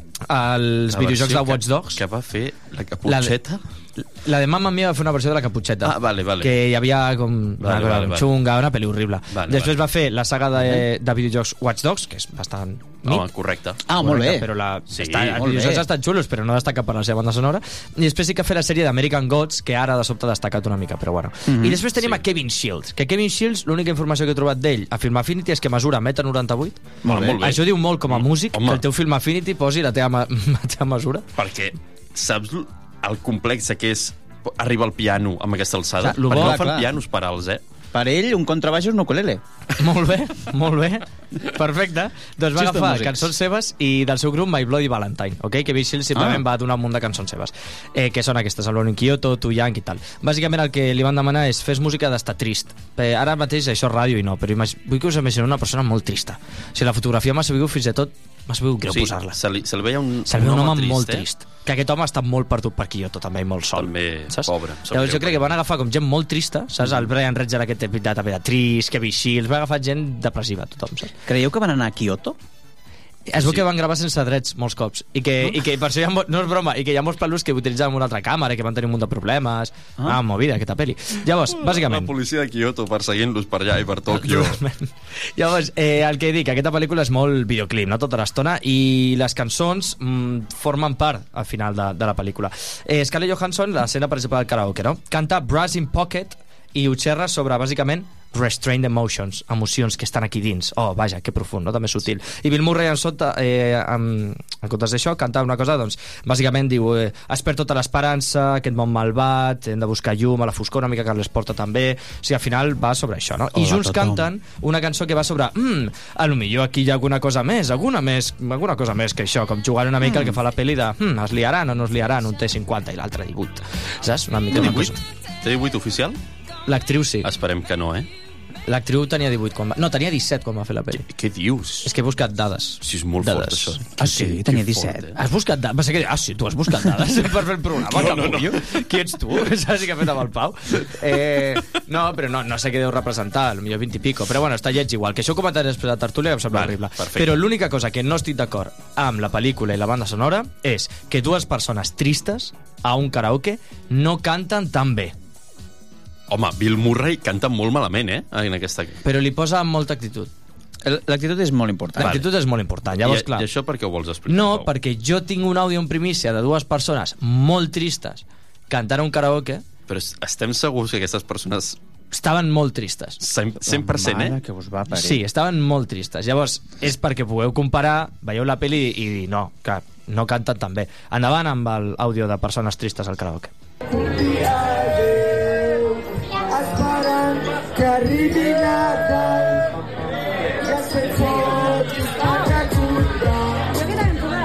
els la videojocs de Watch Dogs. Que va fer la caputxeta? La de, la de Mamma Mia va fer una versió de la caputxeta. Ah, vale, vale. Que hi havia com una vale, cosa vale, xunga, una pel·li horrible. Vale, després vale. va fer la saga de, de videojocs Watch Dogs, que és bastant mit. Home, correcte. Ah, molt bé. Però la, sí, està, els molt videojocs bé. estan xulos, però no destaca per la seva banda sonora. I després sí que fer la sèrie d'American Gods, que ara de sobte ha destacat una mica, però bueno. Mm-hmm. I després tenim sí. a Kevin Shields, que Kevin Shields, l'única informació que he trobat d'ell a Film Affinity és que mesura un metre noranta-vuit. Molt bé. Això diu molt com a músic, Home. que el teu Film Affinity posi la teva, la teva mesura. Perquè saps el complex que és arriba al piano amb aquesta alçada? Clar, perquè bo, no fan clar. pianos per alts, eh? Per ell, un contrabaix és un ukulele. Molt bé, molt bé. Perfecte. Doncs va Xistos agafar músics. cançons seves i del seu grup My Bloody Valentine, ok? Que Big Shield simplement Ah. va donar un munt de cançons seves, eh, que són aquestes, Alone in Kyoto, Too Young i tal. Bàsicament el que li van demanar és fes música d'estar trist. Eh, ara mateix això és ràdio i no, però imag... vull que us imagineu una persona molt trista. O sigui, la fotografia m'ha sabut fins i tot m'ha sabut greu Sí, posar-la. se li, se li veia un, Se li veu un home trist, molt eh? trist. Que aquest home està molt perdut per Kyoto, també, i molt sol. També, saps? pobre. em sap Llavors greu jo crec que van agafar com gent molt trista, saps? El Brian Redger aquest de, de, de trist, que Shields, va agafar gent depressiva, tothom, saps? Creieu que van anar a Kyoto? Es veu que van gravar sense drets molts cops i que, i que per això hi ha, mo- no és broma, i que hi ha molts pel·lus que utilitzaven una altra càmera i que van tenir un munt de problemes. Ah, ah movida, aquesta pel·li. Llavors, bàsicament... La policia de Kyoto perseguint-los per allà i per Tòquio. Llavors, eh, el que dic, aquesta pel·lícula és molt videoclip, no? Tota l'estona, i les cançons mm, formen part al final de, de la pel·lícula. Eh, Scarlett Johansson, l'escena, per exemple, del karaoke, no? Canta Brass in Pocket i ho xerra sobre, bàsicament, restrained emotions, emocions que estan aquí dins. Oh, vaja, que profund, no? També sutil. I Bill Murray en sota, eh, en, en comptes d'això, canta una cosa, doncs, bàsicament diu, eh, has perdut tota l'esperança, aquest món malvat, hem de buscar llum a la foscor, una mica que les porta també. O sigui, al final va sobre això, no? I Hola, junts tothom. canten una cançó que va sobre, mm, a lo millor aquí hi ha alguna cosa més, alguna més, alguna cosa més que això, com jugar una mica mm. el que fa la pel·li de, mm, es liaran o no es liaran, un té cinquanta i l'altre divuit. Saps? Una mica una cosa. Té divuit oficial? L'actriu sí. Esperem que no, eh? L'actriu tenia divuit quan va... No, tenia disset quan va fer la pel·li. Què dius? És que he buscat dades. Sí, és molt dades. fort, això. Ah, sí? Sí, tenia disset. eh? Has buscat dades? Va ser que... Ah, sí, tu has buscat dades per fer el programa, No, no, no. capullo. Qui ets tu? Saps que ha fet amb el Pau? Eh, no, però no, no sé què deu representar, potser vint i pico. Però bueno, està lleig igual. Que això ho comentaré després de la tertúlia, que em sembla Vale, horrible. perfecte. Però l'única cosa que no estic d'acord amb la pel·lícula i la banda sonora és que dues persones tristes a un karaoke no canten tan bé. Home, Bill Murray canta molt malament, eh? En aquesta... Però li posa molta actitud. L'actitud és molt important. L'actitud és molt important. Llavors, I, clar, I això per què ho vols explicar? no, Pau? perquè jo tinc un àudio en primícia de dues persones molt tristes cantant a un karaoke. Però estem segurs que aquestes persones... Estaven molt tristes. cent per cent, eh? que us va parir. Sí, estaven molt tristes. Llavors, és perquè pugueu comparar, veieu la pel·li i dir, no, que no canten tan bé. Endavant amb l'àudio de persones tristes al karaoke. Que arribi Nadal i es pensi a Catalunya. Jo que també puc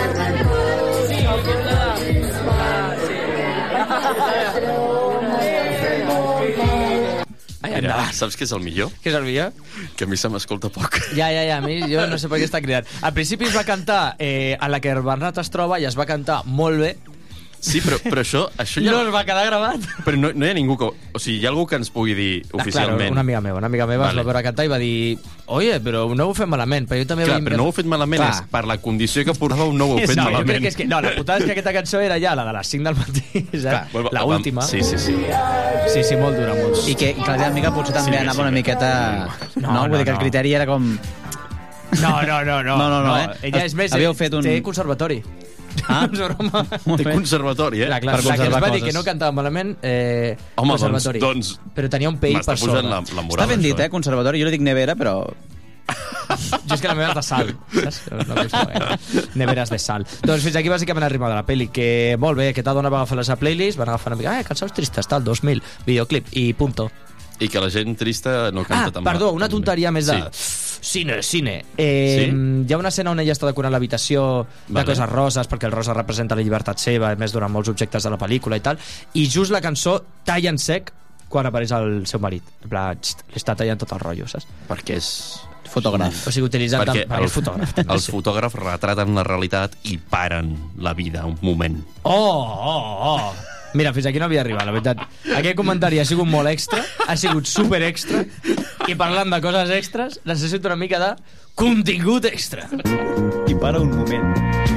Ai, Mira, endavant. saps què és el millor? Què és el millor? Que a mi se m'escolta poc. Ja, ja, ja, a mi jo no sé per què està cridant. Al principi es va cantar eh, a la que Bernat es troba i es va cantar molt bé. Sí, però, però això, això ja... No es va quedar gravat. Però no, no hi ha ningú que... O sigui, hi ha algú que ens pugui dir Ah, oficialment... claro, una amiga meva, una amiga meva vale. Es va veure cantar i va dir oye, però no ho heu fet malament, però jo també... Clar, veiem però que- no ho heu fet malament, Clar. és per la condició que portàveu no ho heu fet no, malament. jo crec que és que... No, la putada és que aquesta cançó era ja la de les cinc del matí, saps? Clar, La vam- última. Sí, sí, sí. Sí, sí, molt dura, molt dura. I que, i que la teva amiga potser també Sí, anava sí, una sí. miqueta... No, No, vull no, dir que el no. criteri era com... No, no, no, no. No, no, no, eh? Ella és més... Havíeu fet un- Té conservatori. Ah, És broma. Té conservatori, eh? Clar, clar, Per la que ens conservar va dir coses. que no cantava malament, eh, Home, doncs, conservatori. doncs... Però tenia un pell M'està per pujant sobre. la, la moral. Està ben dit, això, eh, conservatori. Jo li dic nevera, però... Jo és que la meva és de sal, saps? No gusta, eh? Neveres de sal. Doncs fins aquí bàsicament el ritme de la pel·li, que molt bé, aquesta dona va agafar la seva playlist, van agafar una mica, eh, cançons tristes, tal, dos mil, videoclip, i punto. I que la gent trista no canta Ah, tan perdó, tan una bé. tonteria més de... Sí. Cine, cine. Eh, Sí? Hi ha una escena on ella està decorant l'habitació de Vale. coses roses, perquè el rosa representa la llibertat seva, a més durant molts objectes de la pel·lícula i tal, i just la cançó talla en sec quan apareix el seu marit. En plan, xt, li està tallant tot el rotllo, saps? Perquè és... Fotògraf. O sigui, utilitzant... Perquè tant- el, és fotògraf. els fotògrafs retraten la realitat i paren la vida un moment. Oh, oh, oh. Mira, fins aquí no havia arribat, la veritat. Aquest comentari ha sigut molt extra, ha sigut super extra, i parlant de coses extres, necessito una mica de contingut extra. I para un moment.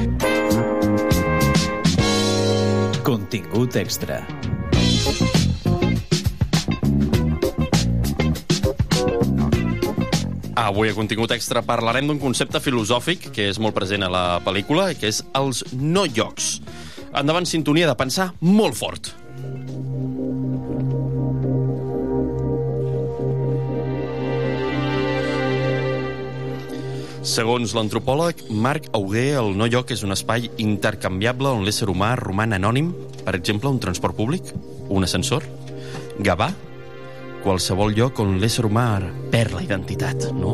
Contingut extra. Avui a Contingut Extra parlarem d'un concepte filosòfic que és molt present a la pel·lícula, que és els no-llocs. Endavant, sintonia de pensar molt fort. Segons l'antropòleg Marc Augué, el no-lloc és un espai intercanviable on l'ésser humà roman anònim, per exemple, un transport públic, un ascensor, Gavà, qualsevol lloc on l'ésser humà perd la identitat, no?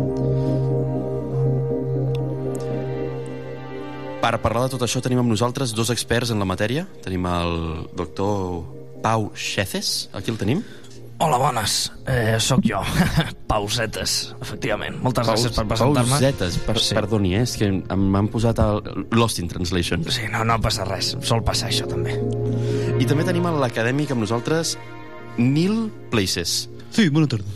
Per parlar de tot això tenim amb nosaltres dos experts en la matèria. Tenim el doctor Pau Xeces, aquí el tenim. Hola, bones. Eh, soc jo. Pausetes, efectivament. Moltes Paus, gràcies per presentar-me. Pausetes, per, sí. Perdoni, eh? És que m'han posat el Lost in Translation. Sí, no, no passa res. Sol passar això, també. I també tenim l'acadèmic amb nosaltres, Neil Places. Sí, bona tarda.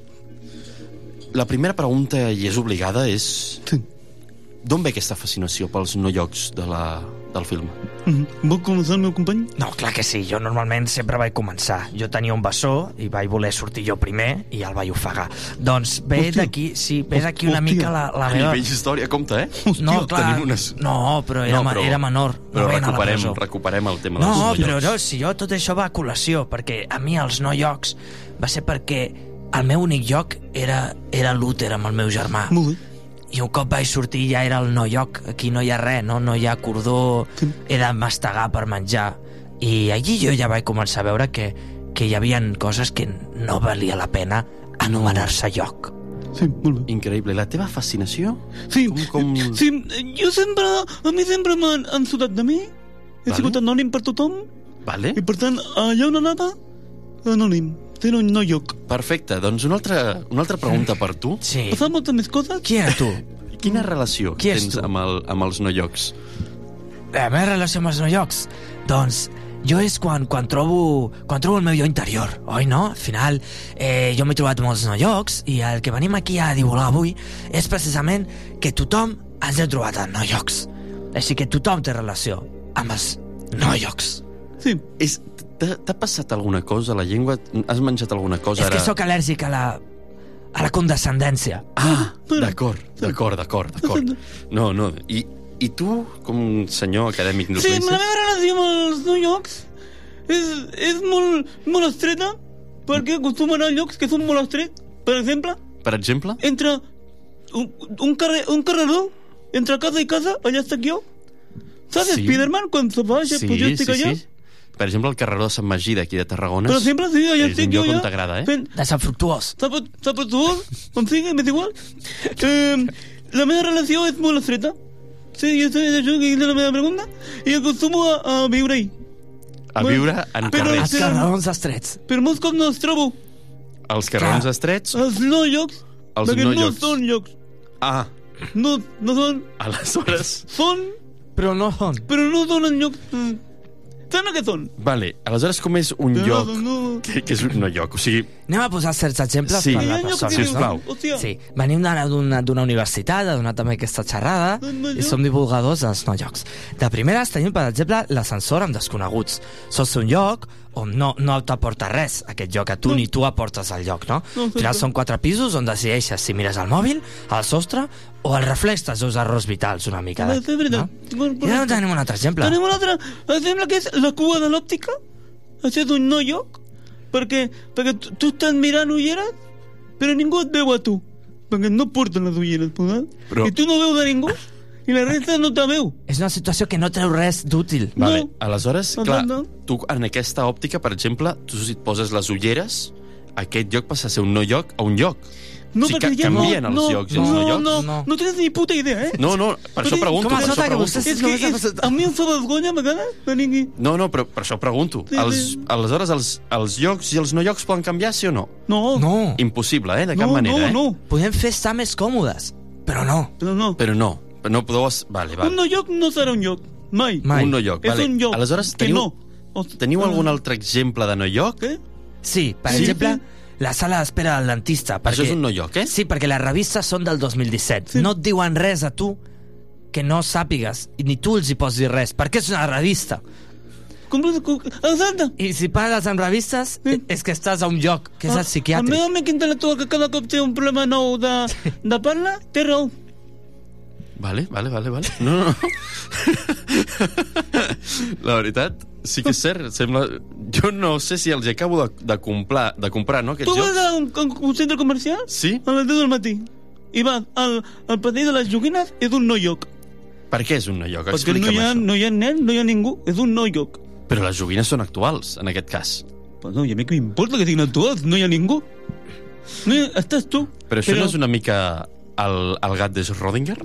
La primera pregunta, i és obligada, és... Sí. D'on ve aquesta fascinació pels no-llocs de la, del film? Mm-hmm. Vol començar el meu company? No, clar que sí. Jo normalment sempre vaig començar. Jo tenia un bessó i vaig voler sortir jo primer i el vaig ofegar. Doncs ve d'aquí, sí, ve d'aquí una mica la, la meva... A nivell història, compte, eh? Hòstia, no, clar, unes... no, però era, no, però, era menor. Però no recuperem, recuperem el tema no, dels no-llocs. No, però no, si jo tot això va a col·lació, perquè a mi els no-llocs va ser perquè el meu únic lloc era, era l'úter amb el meu germà. Molt bé. I un cop vaig sortir ja era el no lloc. Aquí no hi ha res, no, no hi ha cordó, sí. He de mastegar per menjar. I allí jo ja vaig començar a veure que, que hi havia coses que no valia la pena anomenar-se lloc. Sí, molt bé. Increïble. La teva fascinació? Sí, com, com... sí, jo sempre, a mi sempre m'han sudat de mi. He vale. sigut anònim per tothom. Vale. I per tant, allà on anava, anònim. Tenen un no lloc. Perfecte, doncs una altra, una altra pregunta per tu. Sí. Fa moltes més coses? Qui era tu? Quina relació Qui tens amb, el, amb els no llocs? La meva relació amb els no llocs? Doncs jo és quan, quan, trobo, quan trobo el meu jo interior, oi no? Al final, eh, jo m'he trobat molts no llocs i el que venim aquí a divulgar avui és precisament que tothom ens hem trobat en no llocs. Així que tothom té relació amb els no llocs. Sí. És... T'ha passat alguna cosa a la llengua? Has menjat alguna cosa? És que ara... sóc al·lèrgic a la, a la condescendència. Ah, d'acord, d'acord, d'acord, d'acord. No, no, i, i tu, com un senyor acadèmic... Sí, la meva relació amb els no llocs és, és molt, molt estreta, perquè acostumo a anar a llocs que són molt estrets. Per exemple... Per exemple? Entre un, un, carrer, un carreró, entre casa i casa, allà estic jo. Saps, sí. Spiderman, quan se va, ja, sí, pues jo estic sí, allà. Sí. Per exemple, el carreró de Sant Magí d'aquí de Tarragona per exemple, sí, allà és un lloc on t'agrada, eh? Fent... De Sant Fructuós. Sant Fructuós, com sigui, m'és igual. Eh, la meva relació és molt estreta. Sí, jo sé això que és la meva pregunta. I acostumo a, a viure ahí. A bueno, viure en però, carrers. Els carrerons estrets. Per molts cops no els trobo. Els carrerons estrets? Els no llocs. Els perquè no, no llocs. són llocs. Ah. No, no són. Aleshores... Són... Però no són. Però no són en llocs... Són o què són? Vale, aleshores com és un no, lloc no. que, que és un no lloc? O sigui... Anem a posar certs exemples sí. per la persona. Sí, sisplau. No? Sí, venim d'una universitat, a donar també aquesta xerrada, no, i som divulgadors dels no llocs. De primeres tenim, per exemple, l'ascensor amb desconeguts. Sol ser un lloc on no, no t'aporta res, aquest lloc, a tu no. Ni tu aportes al lloc, no? no Al final són quatre pisos on decideixes si mires el mòbil, al sostre, o el reflex dels seus errors vitals, una mica. No, és veritat. No? I ara tenim un altre exemple. Tenim un altre, sembla que és la cua de l'òptica. Això és un no lloc, perquè, perquè tu, tu estàs mirant ulleres, però ningú et veu a tu, perquè no porten les ulleres, però... i tu no veus a ningú, i la resta no te veu. És una situació que no treu res d'útil. Vale. No. Aleshores, clar, tu en aquesta òptica, per exemple, tu si et poses les ulleres, aquest lloc passa a ser un no lloc a un lloc. No, o sigui, perquè ja canvien no, els no, llocs i els no, no llocs. No, no, no tens ni puta idea, eh? No, no, per això pregunto. Com per això pregunto. És que és, a mi em fa vergonya, a vegades, que ningú... No, no, però per això pregunto. Sí, els, sí. Aleshores, els, els llocs i els no llocs poden canviar, sí o no? No. No. Impossible, eh? De cap no, manera, no, eh? No, podem fer estar més còmodes, però no. Però no. Però no. No podeu... Vale, vale. Un no lloc no serà un lloc. Mai. Mai. Un no lloc, és vale. Un lloc Aleshores, que teniu, no. teniu algun altre exemple de no lloc? Què? Sí, per sí, exemple... Sí. La sala d'espera del dentista. Perquè... Això és un no lloc, eh? Sí, perquè les revistes són del dos mil disset. Sí. No et diuen res a tu que no sàpigues, i ni tu els hi pots dir res, perquè és una revista. Com... Exacte. I si parles amb revistes, sí. És que estàs a un lloc, que és ah, el psiquiàtric. El meu amic intel·lectual, que cada cop té un problema nou de, de parla, té raó. Vale, vale, vale, vale. No, no. La veritat, sí que és cert. Sembla... Jo no sé si els acabo de, de, comprar, de comprar, no, aquests tu jocs. vas a un, un centre comercial? Sí. A les deu del matí. I vas al, al patell de les joguines, és un no lloc. Per què és un no lloc? Perquè no hi, ha, no hi ha nen, no hi ha ningú. És un no lloc. Però les joguines són actuals, en aquest cas. Pues no, i a mi què m'importa que siguin actuals? No hi ha ningú. No hi ha... Estàs tu. Però això no és una mica el, el gat de Schrödinger?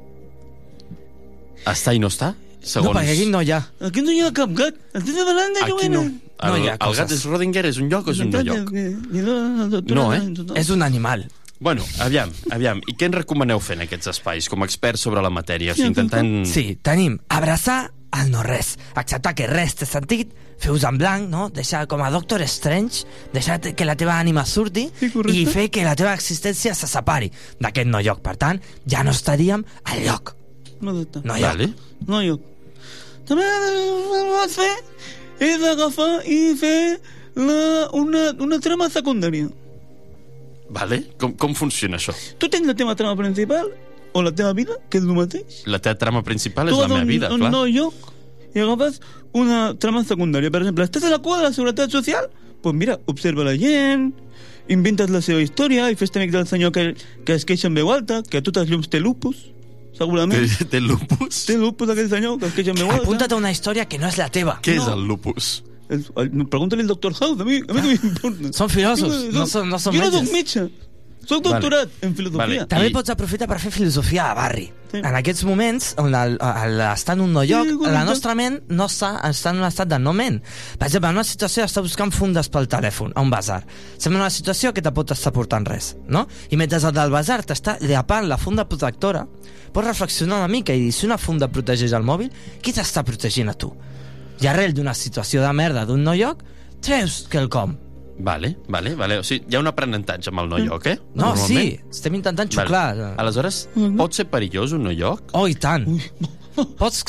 Està i no està? Segons... No, perquè aquí no hi ha. Aquí no hi ha cap gat. Estàs parlant de Aquí no. El, No hi ha el gat de coses. Schrödinger és un lloc o és un no lloc? No, eh? És un animal. Bueno, aviam, aviam. I què en recomaneu fer en aquests espais, com a experts sobre la matèria? O sigui, intentant... Sí, tenim abraçar el no-res, acceptar que res té sentit, fer-us en blanc, no? Deixar com a Doctor Strange, deixar que la teva ànima surti i fer que la teva existència se separi d'aquest no-lloc. Per tant, ja no estaríem al lloc. No, doctor. No lloc. Vale. No lloc. També el vas fer és agafar i fer la, una, una trama secundària. Vale? Com, com funciona això? Tu tens la teva trama principal o la teva vida, que és el mateix. La teva trama principal és Tu la vas meva a un- vida, un clar. nou lloc i agafes una trama secundària. Per exemple, estàs a la cua de la Seguretat Social? Doncs pues mira, observa la gent, inventes la seva història i fes-te amic del senyor que, que es queixa en veu alta, que a totes les llums té lupus, segurament. Té, té lupus? Té lupus aquell senyor que es queixa en veu alta. Apunta't a una història que no és la teva. Què és el lupus? El, el, Pregúntale al doctor House, a mi, a mi no m'importa. Són filòsofs, no són, no són jo metges. no soc metge, soc doctorat vale. en filosofia. Vale. També pots aprofitar per fer filosofia a barri. Sí. En aquests moments, on el, el, està en un no lloc, sí, la nostra ment no està, està en un estat de no ment. Per exemple, en una situació està buscant fundes pel telèfon, a un basar. Sembla una situació que te pot estar portant res, no? I mentre el del basar t'està llapant la funda protectora, pots reflexionar una mica i dir, si una funda protegeix el mòbil, qui t'està protegint a tu? I arrel d'una situació de merda d'un no lloc, treus quelcom. Vale, vale, vale. O sigui, hi ha un aprenentatge amb el no lloc, eh? No, Normalment. sí, estem intentant xuclar. Vale. Aleshores, pot ser perillós un no lloc? Oh, i tant. Pots...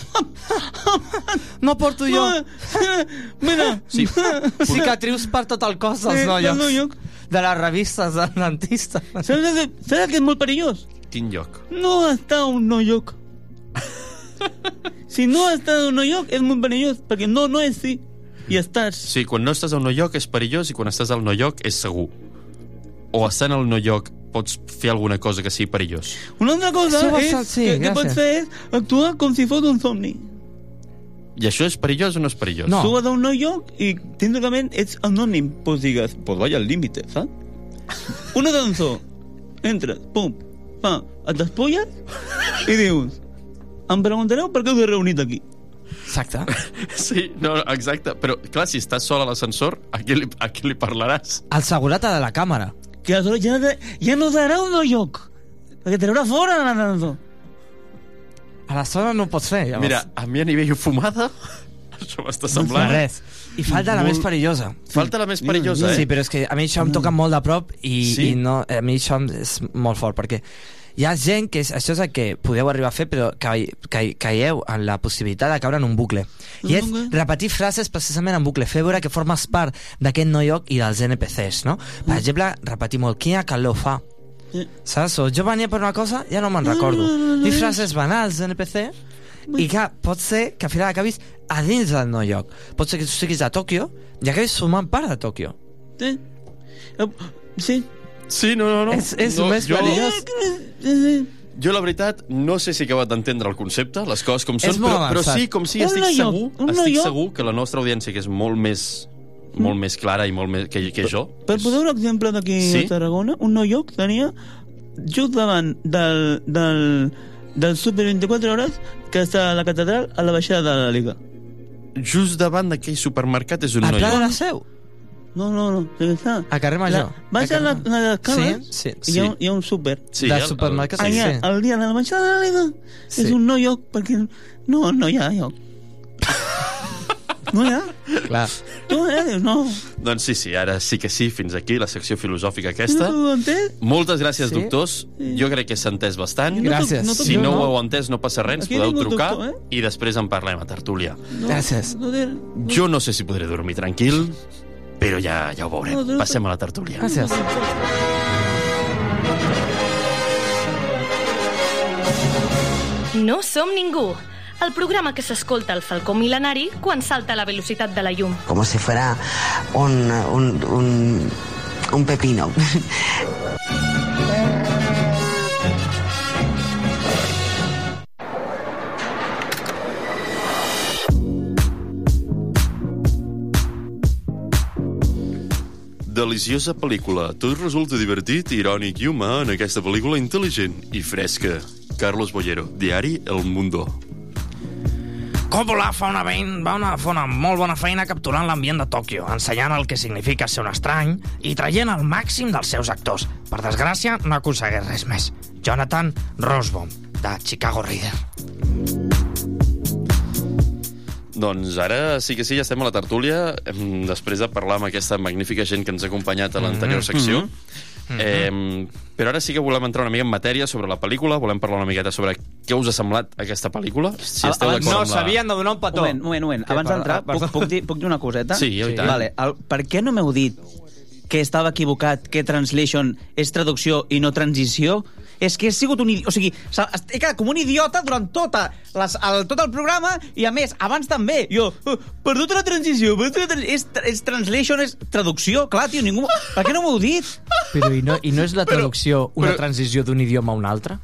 No porto jo. Mira. Sí. Cicatrius per tot el cos dels Sí, no del no llocs. De les revistes del dentista. Saps que és molt perillós? Quin lloc? No està un no lloc. Si no estàs en un no lloc és molt perillós, perquè no, no és sí. I estàs. Sí, quan no estàs al no lloc és perillós i quan estàs al no lloc és segur. O estant al no lloc pots fer alguna cosa que sigui perillós. Una altra cosa Sí, és, bastant, sí, que, que gràcies. pots fer és actuar com si fos un somni. I això és perillós o no és perillós? No. Tu vas a un nou lloc i tècnicament ets anònim. Pues digues, pues vaya al límite, saps? Una cançó. Entres, pum, fa, et despulles i dius, em preguntareu per què us he reunit aquí. Exacte. Sí, no, exacte. Però, clar, si estàs sol a l'ascensor, a qui li, a qui li parlaràs? El segurata de la càmera. Que aleshores ja, ja no darà un nou lloc, perquè te l'haurà fora de la cançó. A la zona no ho pots fer, llavors. Mira, a mi a nivell fumada, això m'està semblant. No res. I falta la Molt- més perillosa. Falta la més perillosa, eh? Sí, però és que a mi això em toca molt de prop i, Sí? i no, a mi això és molt fort, perquè hi ha gent que és, això és el que podeu arribar a fer, però ca, ca, caieu en la possibilitat de caure en un bucle. I és repetir frases precisament en bucle, fer veure que formes part d'aquest no lloc i dels N P Cs, no? Per exemple, repetir molt, quina calor fa? Saps? O jo venia per una cosa, ja no me'n recordo. Dir frases banals d'N P C i que pot ser que al final acabis a dins del no lloc. Pot ser que tu siguis a Tòquio i acabis formant part de Tòquio. Sí. Sí. Sí, no, no, no. És, és no, més jo, perillós. jo, la veritat, no sé si he acabat d'entendre el concepte, les coses com És són, molt però, però avançat. sí, com si Un estic no-lloc, segur, un estic no-lloc. segur que la nostra audiència, que és molt més, molt més clara i molt més que, que jo, Per posar un exemple d'aquí Sí? a Tarragona, un nou lloc tenia just davant del, del, del Super vint-i-quatre hores que està a la catedral a la baixada de la Liga. just davant d'aquell supermercat és un A no Pla de lloc. la Seu? No, no, no. Està. A carrer Major. La, baixa la, la, les escales Sí, sí, i hi ha, sí. un- hi ha un súper. Sí, Del el- supermercat, el- sí, Allà, sí. al dia de la baixada de la Liga, Sí. és un no lloc, perquè no, no hi ha lloc. No hi ha. Clar. No, eh, no. Doncs sí, sí, ara sí que sí, fins aquí la secció filosòfica aquesta. No ho entès? Moltes gràcies, Sí? doctors. Jo crec que s'ha entès bastant. No toc- Gràcies. no toc- Si no no. ho heu entès, no passa res, ens Aquí podeu ningú trucar doctor, eh? i després en parlem a tertúlia. No, Gràcies. No, té- Jo no sé si podré dormir tranquil, però ja, ja ho veurem. No, no, no. Passem a la tertúlia. Gràcies. No som ningú. El programa que s'escolta al falcó mil·lenari quan salta a la velocitat de la llum. Como si fuera un, un, un, un pepino. deliciosa pel·lícula. Tot resulta divertit, irònic i humà en aquesta pel·lícula intel·ligent i fresca. Carlos Bollero, diari El Mundo. Coppola fa una, ben, va una, fa una molt bona feina capturant l'ambient de Tòquio, ensenyant el que significa ser un estrany i traient el màxim dels seus actors. Per desgràcia, no aconsegueix res més. Jonathan Rosbaum, de Chicago Reader. Doncs ara sí que sí, ja estem a la tertúlia, després de parlar amb aquesta magnífica gent que ens ha acompanyat a l'anterior secció. Mm-hmm. Eh, però ara sí que volem entrar una mica en matèria sobre la pel·lícula, volem parlar una miqueta sobre què us ha semblat aquesta pel·lícula. Si esteu Abans, no, la... s'havien de donar un petó. Un moment, un moment, un moment. Abans d'entrar, puc, puc, dir, puc dir una coseta? Sí, i tant. Vale, el, per què no m'heu dit que estava equivocat, que translation és traducció i no transició? És que he sigut un idiota, o sigui, he quedat com un idiota durant tota les, el, tot el programa i, a més, abans també. Jo, oh, perdut la transició, perdut la transició. És, és translation, és traducció, clar, tio, ningú... Per què no m'ho heu dit? Però i no, i no és la traducció però, una però... transició d'un idioma a un altre?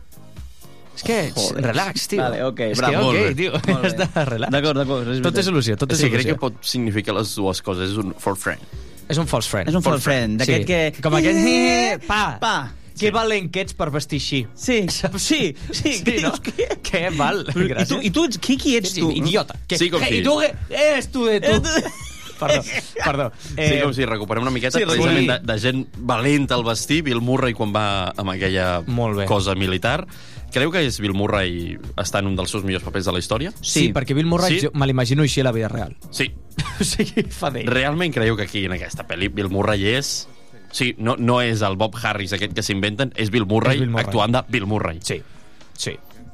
És que, Joder. relax, tio. Vale, ok, és bravo, que, ok, molt tio. Molt Està, relax. D'acord, d'acord. Tot és solució, tot és sí, solució. crec que pot significar les dues coses. És un false friend. És un false friend. És un false friend, d'aquest sí. que... Com aquest... Eh, pa, pa. Que valent que ets per vestir així. Sí, saps? sí, sí. sí no? Què? Què val? I tu, I tu ets, qui, qui ets tu? Idiota. Sí, com si... I tu, eres tu de tu. Perdó, perdó. Eh... Sí, com si recuperem una miqueta sí, precisament de, de gent valenta al vestir. Bill Murray quan va amb aquella cosa militar. Creu que és Bill Murray està en un dels seus millors papers de la història? Sí, sí perquè Bill Murray sí? me l'imagino així a la vida real. Sí. O sigui, fa d'ell. Realment creieu que aquí, en aquesta pel·li, Bill Murray és... Sí, no, no és el Bob Harris aquest que s'inventen, és Bill Murray, és Bill Murray actuant de Bill Murray. Sí, sí.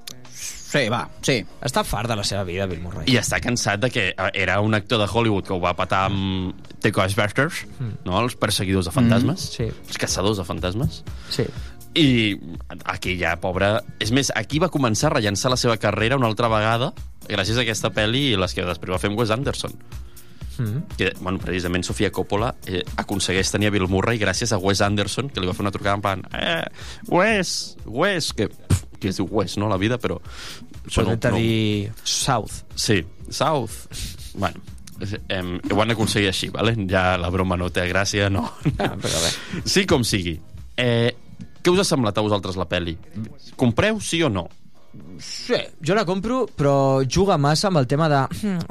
Sí, va, sí. Està fart de la seva vida, Bill Murray. I està cansat de que era un actor de Hollywood que ho va patar amb The Ghostbusters, mm. no? Els perseguidors de fantasmes, mm, sí. Els caçadors de fantasmes. Sí. I aquí ja, pobre... És més, aquí va començar a rellençar la seva carrera una altra vegada gràcies a aquesta pel·li i les que després va fer amb Wes Anderson. Mm. Que, bueno, precisament Sofia Coppola eh, aconsegueix tenir a Bill Murray gràcies a Wes Anderson, que li va fer una trucada en plan eh, Wes, Wes que, pff, que es diu Wes, no, la vida, però podem no, dir no... South. Sí, South. Bueno, eh, ho van aconseguir així, vale? Ja la broma no té gràcia, no, ah, però bé. Sí com sigui. eh, Què us ha semblat a vosaltres la pel·li? Compreu, sí o no? Sí, jo la compro, però juga massa amb el tema de...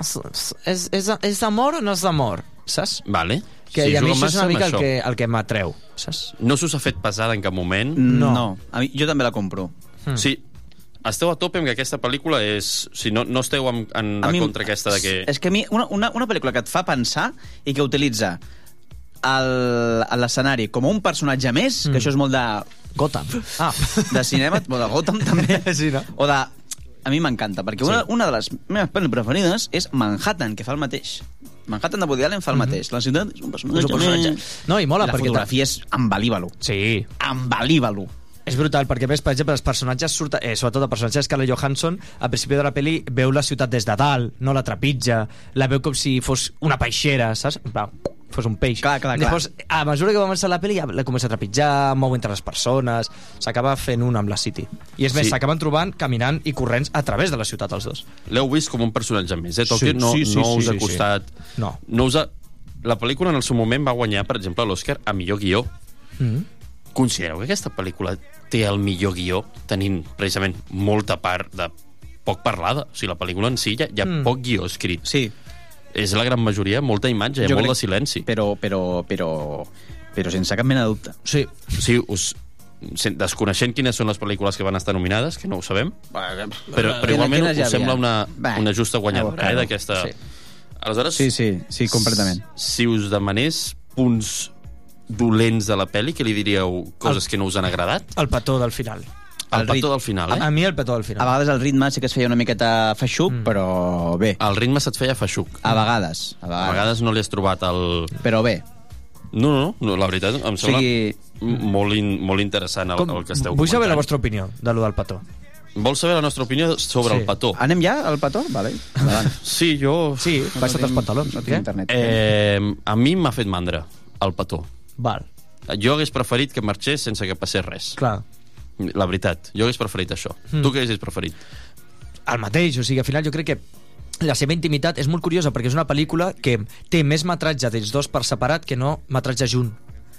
És, és, és amor o no és amor? Saps? Vale. Que sí, a mi això és una mica el que, el que m'atreu, saps? No s'us ha fet pesada en cap moment? No. no. A mi, jo també la compro. Hmm. Sí, esteu a tope amb que aquesta pel·lícula és... Si no, no esteu en, en la mi, contra aquesta de que... És que a mi, una, una, una pel·lícula que et fa pensar i que utilitza l'escenari com un personatge més, mm. que això és molt de... Gotham. Ah, de cinema, o de Gotham també. Sí, no? O de... A mi m'encanta, perquè una, sí. una de les meves pel·lis preferides és Manhattan, que fa el mateix. Manhattan de Woody Allen fa el mateix. Mm-hmm. La ciutat és un personatge, és un personatge. No, i mola, la perquè... La fotografia és embalíbalo. Sí. Embalíbalo. És brutal, perquè ves, per exemple, els personatges surten, eh, sobretot el personatge de Scarlett Johansson, al principi de la pel·li veu la ciutat des de dalt, no la trepitja, la veu com si fos una peixera, saps? Va, fos un peix. Clar, clar, Llavors, clar. A mesura que va avançar la pel·li, ja la comença a trepitjar, mou entre les persones, s'acaba fent un amb la City. I és més, sí. s'acaben trobant caminant i corrents a través de la ciutat, els dos. L'heu vist com un personatge més, eh? Tòquio Sí, no, sí, sí, no us sí, ha costat... Sí. No. no us ha... La pel·lícula en el seu moment va guanyar, per exemple, l'Oscar a millor guió. Mm. Considereu que aquesta pel·lícula té el millor guió, tenint precisament molta part de poc parlada? O sigui, la pel·lícula en si hi ha, hi ha mm. poc guió escrit. Sí. És la gran majoria, molta imatge, jo molt crec, de silenci. Però, però, però, però sense cap mena de dubte. Sí. Sí, us, desconeixent quines són les pel·lícules que van estar nominades, que no ho sabem, però, però igualment us sembla una, una justa guanyadora eh, d'aquesta... Sí. Aleshores, sí, sí, sí, completament. Si us demanés punts dolents de la pel·li, que li diríeu coses el, que no us han agradat? El petó del final. El, el petó del final, eh? A, a mi el petó del final. A vegades el ritme sí que es feia una miqueta feixuc, mm. però bé. El ritme se't feia feixuc? A vegades. A vegades, a vegades no li has trobat el... Però bé. No, no, no, la veritat em sembla sigui... molt, in, molt interessant el, Com, el que esteu vull comentant. saber la vostra opinió de lo del petó. Vols saber la nostra opinió sobre sí. el petó? Anem ja al petó? Vale. Sí, jo... Sí, baixa't els pantalons. No tinc internet. Eh, a mi m'ha fet mandra, el petó. Val. Jo hagués preferit que marxés sense que passés res. Clar. La veritat, jo hagués preferit això. Mm. Tu què haguessis preferit? El mateix, o sigui, al final jo crec que la seva intimitat és molt curiosa perquè és una pel·lícula que té més metratge dels dos per separat que no metratge junt.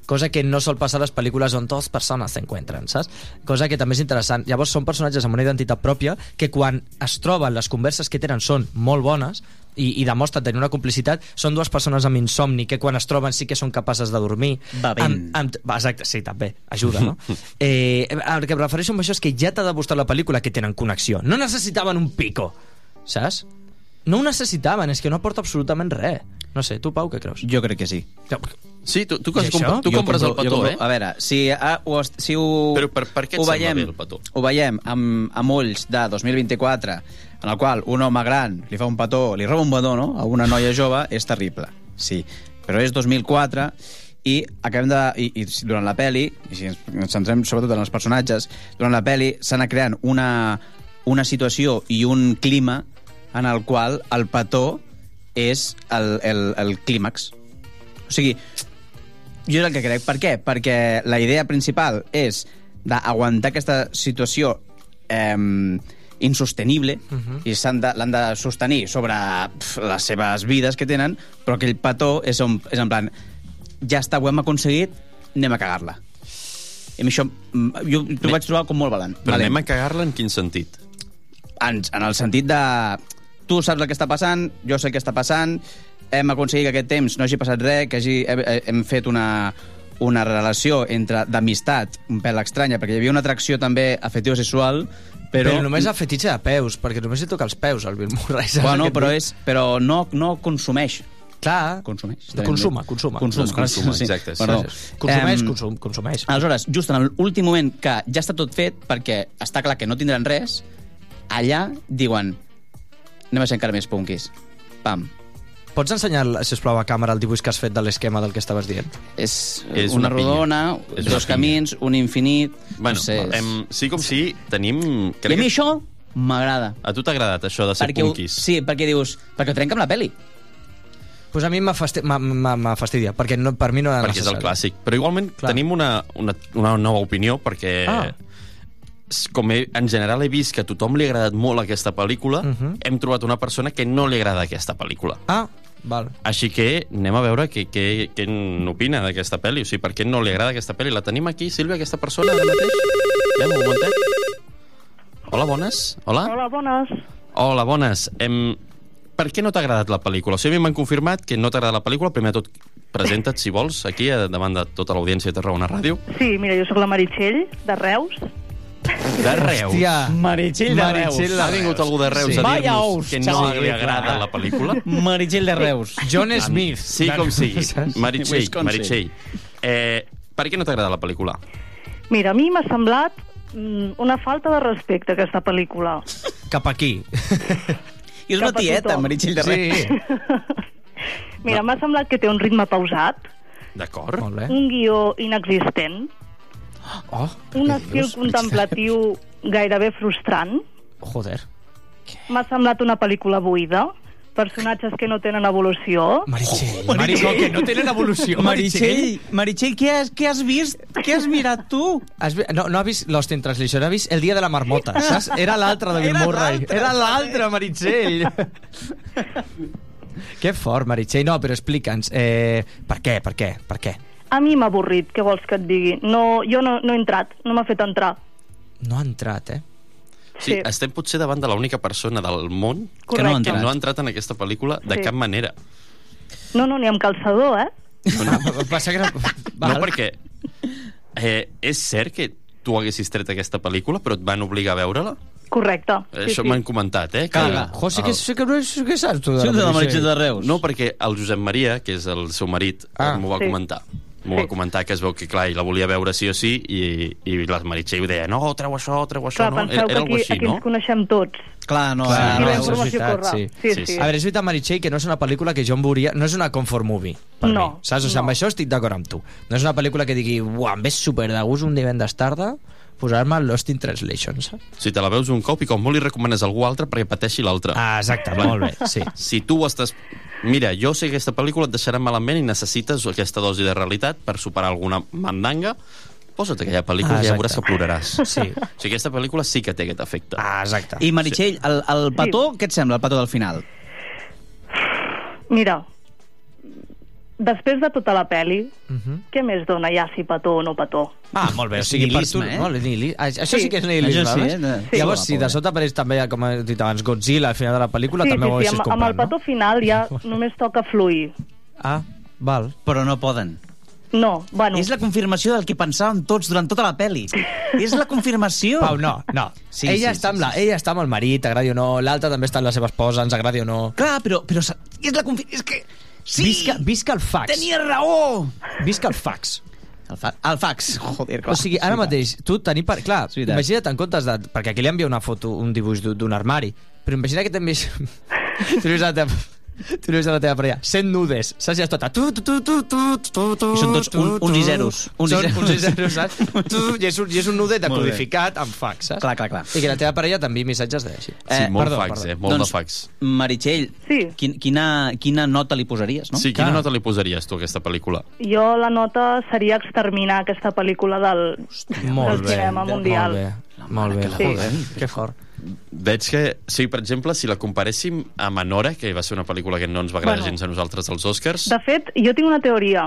cosa que no sol passar a les pel·lícules on dues persones s'encuentren, saps? Cosa que també és interessant. Llavors són personatges amb una identitat pròpia que quan es troben, les converses que tenen són molt bones i, i demostren tenir una complicitat. Són dues persones amb insomni que quan es troben sí que són capaces de dormir. Bevent. Amb, amb, exacte, sí, també, ajuda, no? eh, el que em refereixo amb això és que ja t'ha demostrat la pel·lícula que tenen connexió. No necessitaven un pico, saps? No ho necessitaven, és que no aporta absolutament res. No sé, tu, Pau, què creus? Jo crec que sí. Sí, tu, tu, I comp això? tu Jo compres el compro- jo petó, compro- eh? A veure, si, ah, ho, est- si ho, Però per, per què et ho sembla veiem, bé el petó? ho veiem amb, amb ulls de dos mil vint-i-quatre, en el qual un home gran li fa un petó, li roba un petó, no?, a una noia jove, és terrible. Sí, però és dos mil quatre i acabem de... I, i durant la peli, i si ens, ens centrem sobretot en els personatges, durant la peli s'ha anat creant una, una situació i un clima en el qual el petó és el, el, el clímax. O sigui, jo és el que crec. Per què? Perquè la idea principal és d'aguantar aquesta situació eh, insostenible uh -huh. i s'han de, l'han de sostenir sobre pf, les seves vides que tenen, però aquell petó és, on, és en plan ja està, ho hem aconseguit, anem a cagar-la. I amb això jo ho vaig trobar com molt valent. Però anem a cagar-la en quin sentit? En, en el sentit de... Tu saps el que està passant, jo sé el que està passant, hem aconseguit que aquest temps no hagi passat res, que hagi, hem fet una, una relació entre d'amistat un pèl estranya, perquè hi havia una atracció també afectiu-sexual, però... Però només a fetitxe de peus, perquè només li toca els peus al Bill Murray. Bueno, però, és, però no, no consumeix. Clar. Consumeix. Consuma, consuma. Consuma, consuma, sí. exacte. Perdó. Sí. Consumeix, Em, consum, consumeix. Aleshores, just en l'últim moment que ja està tot fet, perquè està clar que no tindran res, allà diuen anem a ser encara més punkis. Pam. Pots ensenyar, sisplau, a càmera el dibuix que has fet de l'esquema del que estaves dient? És, És una, una pinya. rodona, És dos una camins, un infinit... Bueno, no sé, és- em, sí com sí, tenim... I a mi això m'agrada. A tu t'ha agradat això de ser Perquè ho- punkis? Sí, perquè dius... Perquè ho trenca amb la peli. Pues a mi m'ha fasti m'ha- m'ha m'ha fastidia, perquè no, per mi no era Perquè és el necessari. clàssic. Però igualment Clar. tenim una, una, una nova opinió, perquè... Ah. Com he, en general he vist que a tothom li ha agradat molt aquesta pel·lícula, Uh -huh. hem trobat una persona que no li agrada aquesta pel·lícula. Ah, val. Així que anem a veure què, què, què n'opina d'aquesta pel·li. O sigui, per què no li agrada aquesta pel·li. La tenim aquí, Sílvia, aquesta persona, ara mateix? Ja, un momentet. Hola, bones. Hola. Hola, bones. Hola, bones. Em... Per què no t'ha agradat la pel·lícula? O sigui, a mi m'han confirmat que no t'ha agradat la pel·lícula. Primer de tot, presenta't, si vols, aquí, davant de tota l'audiència de Tarragona Ràdio. Sí, mira, jo sóc la Meritxell, de Reus. De Reus. Hòstia. Meritxell de Meritxell Reus. de Ha vingut algú de Reus Sí. a Vaya dir-nos ous, que no xaval. li agrada la pel·lícula? Meritxell de Reus. John Smith. Sí, com sigui. Saps? Meritxell, Wisconsin. Meritxell. Eh, per què no t'agrada la pel·lícula? Mira, a mi m'ha semblat mm, una falta de respecte, aquesta pel·lícula. Cap aquí. I és una Cap a tieta, tothom. Meritxell de Reus. Sí. Mira, m'ha semblat que té un ritme pausat, D'acord? Molt bé. un guió inexistent, Oh, un què estil dius? contemplatiu gairebé frustrant, Joder. m'ha semblat una pel·lícula buida, personatges que no tenen evolució. Meritxell. Meritxell, que no tenen evolució. Meritxell, Meritxell, què has, què has vist? Què has mirat tu? Has vi... no, no ha vist Lost in Translation, ha vist El dia de la marmota, saps? Era l'altre de Bill Era Murray. l'altre. Era l'altre, Meritxell. Que fort, Meritxell. No, però explica'ns. Eh, per què, per què, per què? A mi m'ha avorrit, què vols que et digui? No, jo no, no he entrat, no m'ha fet entrar. No ha entrat, eh? Sí, Sí. estem potser davant de l'única persona del món Correcte. que no, que no ha entrat en aquesta pel·lícula de Sí. cap manera. No, no, ni amb calçador, eh? Passa que... No, Val. perquè eh, és cert que tu haguessis tret aquesta pel·lícula, però et van obligar a veure-la? Correcte. Sí, Això sí. m'han comentat, eh? Caga. Jo, sí que, sí que, sí que saps tu de Sí, la de la Meritxell. Meritxell de Reus. No, perquè el Josep Maria, que és el seu marit, Ah. m'ho va Sí. comentar. M'ho Sí. va comentar, que es veu que, clar, ell la volia veure sí o sí, i, i la Meritxell ho deia, no, treu això, treu això, Clar, no? penseu Era, que era aquí, algo així, aquí no? ens coneixem tots. Clar, no. Clar, I eh, la no, no, és informació veritat, corre. sí. Sí, Sí, sí. sí. A veure, és veritat, Meritxell, que no és una pel·lícula que jo em veuria... No és una comfort movie, per No, mi. Saps? O sigui, no. amb això estic d'acord amb tu. No és una pel·lícula que digui, uah, em ve super de gust un divendres tarda posar-me Lost in Translation, saps? Si te la veus un cop i com molt li recomanes a algú altre perquè pateixi l'altre. Ah, exacte, molt bé, sí. Si tu estàs... Mira, jo sé que aquesta pel·lícula et deixarà malament i necessites aquesta dosi de realitat per superar alguna mandanga, posa't aquella pel·lícula Ah, i ja exacte. veuràs que ploraràs. Sí. O sigui, aquesta pel·lícula sí que té aquest efecte. Ah, exacte. I Meritxell, el, el petó, què et sembla, el petó del final? Mira, després de tota la pel·li, Mhm. què més dona ja si petó o no petó? Ah, molt bé. O És sigui, per nihilisme, tu... eh? Molt nihili... ah, Això Sí. sí que és nihilisme, Això sí, veus? eh? Sí. Llavors, Sí, si de sota apareix també, com he dit abans, Godzilla al final de la pel·lícula, Sí, també sí, ho sí, haguessis amb, amb el comprat, petó final ja només toca fluir. no? Ah, val. Però no poden. No, bueno... És la confirmació del que pensàvem tots durant tota la pel·li. És la confirmació. Pau, no, no. Sí, ella, sí, està sí, amb la, ella està amb el marit, agradi o no, l'altra també està amb la seva esposa, ens agradi o no. Clar, però, però sa- és la confirmació... És que... Sí! Visca, visca el fax. Tenia raó! Visca el fax. El, fa el fax, joder, clar. O sigui, ara Sí, clar. mateix, tu tenir per... Clar, Sí, tant. imagina't en comptes de... Perquè aquí li envia una foto, un dibuix d'un d'un armari, però imagina que t'envies... tu dius a la teva... Tu dius a la teva parella, cent nudes, saps? Ja és tota... Tu, tu, tu, tu, tu, tu, tu, I són tots un- uns i zeros. Uns i Són zeros. uns i zeros, saps? Tu, i, és un, I és un nude Molt bé. decodificat amb fax, saps? Clar, clar, clar. I que la teva parella t'enviï missatges d'així. Sí, molt fax, eh? Molt de fax. Meritxell, sí. quin, quina, quina nota li posaries, no? Sí, quina nota li posaries tu a aquesta pel·lícula? Jo la nota seria exterminar aquesta pel·lícula del, Molt del bé, cinema mundial. Molt bé, molt bé. Sí. Joder, que fort. Veig que, sí, per exemple, si la comparéssim amb Anora, que va ser una pel·lícula que no ens va agradar Bueno. gens a nosaltres als Oscars... De fet, jo tinc una teoria.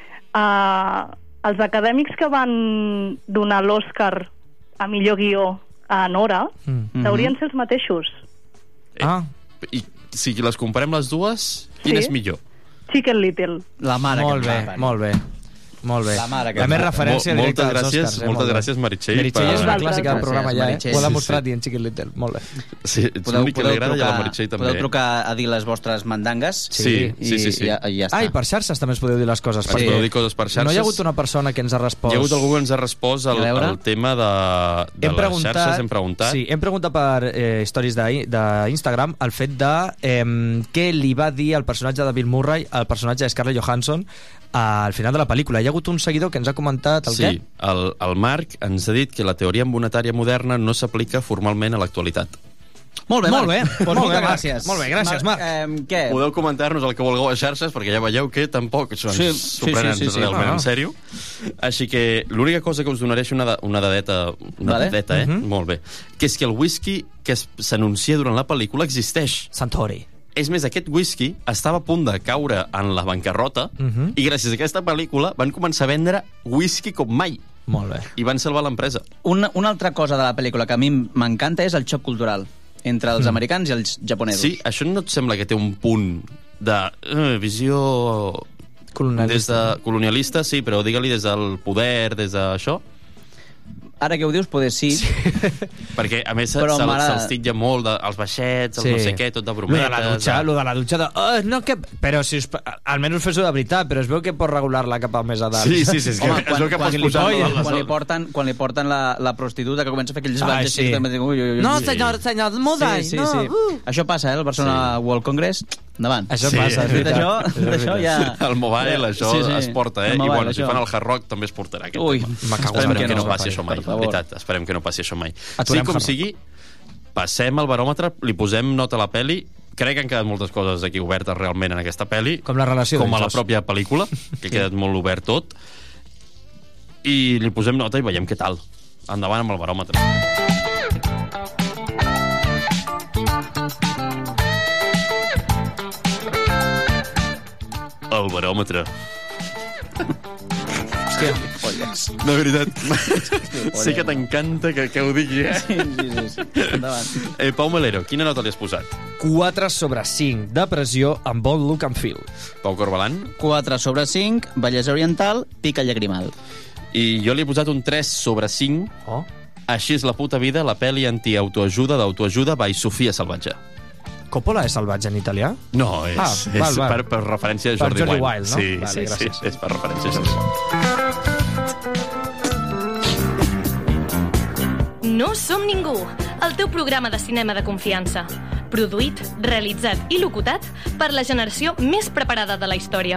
Uh, els acadèmics que van donar l'Oscar a millor guió a Nora Mm. deurien ser els mateixos. Ah. I si les comparem les dues, quin Sí. és millor? Chicken Little. La mare Molt que bé, ens va parir. molt bé. Molt bé. La mare que la ens més va- referència Mol- directa moltes dels gràcies, Oscars. Eh? moltes Molt bé. gràcies, Meritxell, Meritxell per- és una Vosaltres, clàssica del gràcies, programa ja, eh? Meritxell. Ho ha Sí, demostrat sí. i en Chicken Little. Molt bé. Sí, ets l'únic que li agrada i a la Meritxell també. podeu trucar a dir les vostres mandangues. Sí, sí, sí, sí. I, ja, i ja està. Ah, i per xarxes també es podeu dir les coses. Ens perquè podeu dir coses per xarxes. No hi ha hagut una persona que ens ha respost. Hi ha hagut algú que ens ha respost al, A veure. al tema de, de hem les preguntat, xarxes, hem preguntat. Sí, hem preguntat per eh, stories d'I- d'Instagram el fet de eh, què li va dir el personatge de Bill Murray al personatge de Scarlett Johansson al final de la pel·lícula. Hi ha hagut un seguidor que ens ha comentat el Sí, què? el, el Marc ens ha dit que la teoria monetària moderna no s'aplica formalment a l'actualitat. Molt bé, Molt Marc. bé, Pues molt moltes bé, Marc. gràcies. Molt bé, gràcies, Marc. Eh, què? Podeu comentar-nos el que vulgueu a xarxes, perquè ja veieu que tampoc s'ho Sí, ens sí, s'ho prenen sí, sí, sí. realment Ah. en sèrio. Així que l'única cosa que us donaré és una, da- una dadeta, una Vale. dadeta, eh? Mhm. Molt bé. Que és que el whisky que es- s'anuncia durant la pel·lícula existeix. Santori. És més, aquest whisky estava a punt de caure en la bancarrota Mhm. i gràcies a aquesta pel·lícula van començar a vendre whisky com mai. Molt bé. I van salvar l'empresa. Una, una altra cosa de la pel·lícula que a mi m'encanta és el xoc cultural entre els Mm. americans i els japonesos. Sí, això no et sembla que té un punt de eh, visió... Colonialista. Des de colonialista, sí, però digue-li des del poder, des d'això. Ara que ho dius, poder sí. sí. Perquè, a més, Però se'ls m'agrada. se titlla molt de, els baixets, els Sí. no sé què, tot de Lo brometes... de la dutxa, de- lo de la dutxa de... Oh, no, que... Però si us... almenys fes-ho de veritat, però es veu que pots regular-la cap a més a dalt. Sí, sí, sí, és que Home, es quan, veu que quan, pots li, posar-lo quan, dalt de quan, li sol. porten, quan li porten la, la prostituta que comença a fer aquells Ah, balls sí. així, també dic, ui, ui, ui, No, ui. senyor, senyor, Moday, sí, sí, no. sí. Uh. Això passa, eh, al Barcelona sí. World Congress. Endavant. Això passa, és Fet veritat. això, És fet això ja... El mobile, això Sí, sí. es porta, eh? El I mobile, bueno, si això. fan el Hard Rock també es portarà aquest Ui, tema. me cago en Esperem Déu, que no no, passi per això mai, de favor. veritat. Esperem que no passi això mai. Aturem Sí, com Hard Rock. sigui, passem al baròmetre, li posem nota a la peli. Crec que han quedat moltes coses aquí obertes realment en aquesta peli. Com la relació Com a d'ells la dos. pròpia pel·lícula, que ha quedat molt obert tot. I li posem nota i veiem què tal. Endavant amb el baròmetre. El baròmetre. Hòstia. De veritat. Sé que t'encanta que, que ho digui, eh? Sí, sí, sí, sí. Endavant. Eh, Pau Melero, quina nota li has posat? quatre sobre cinc. Depressió amb bon look and feel. Pau Corbalan? quatre sobre cinc, bellesa oriental, pica llagrimal. I jo li he posat un tres sobre cinc. Oh. Així és la puta vida, la pel·li anti-autoajuda d'autoajuda by Sofia Salvatge. Coppola és salvatge en italià? No, és, Ah, és val, val. Per, per referència a Per Jordi, Jordi Wild. Wild, no? Sí, Vale, sí, gràcies. sí, és per referència a això. No som ningú, el teu programa de cinema de confiança. Produït, realitzat i locutat per la generació més preparada de la història.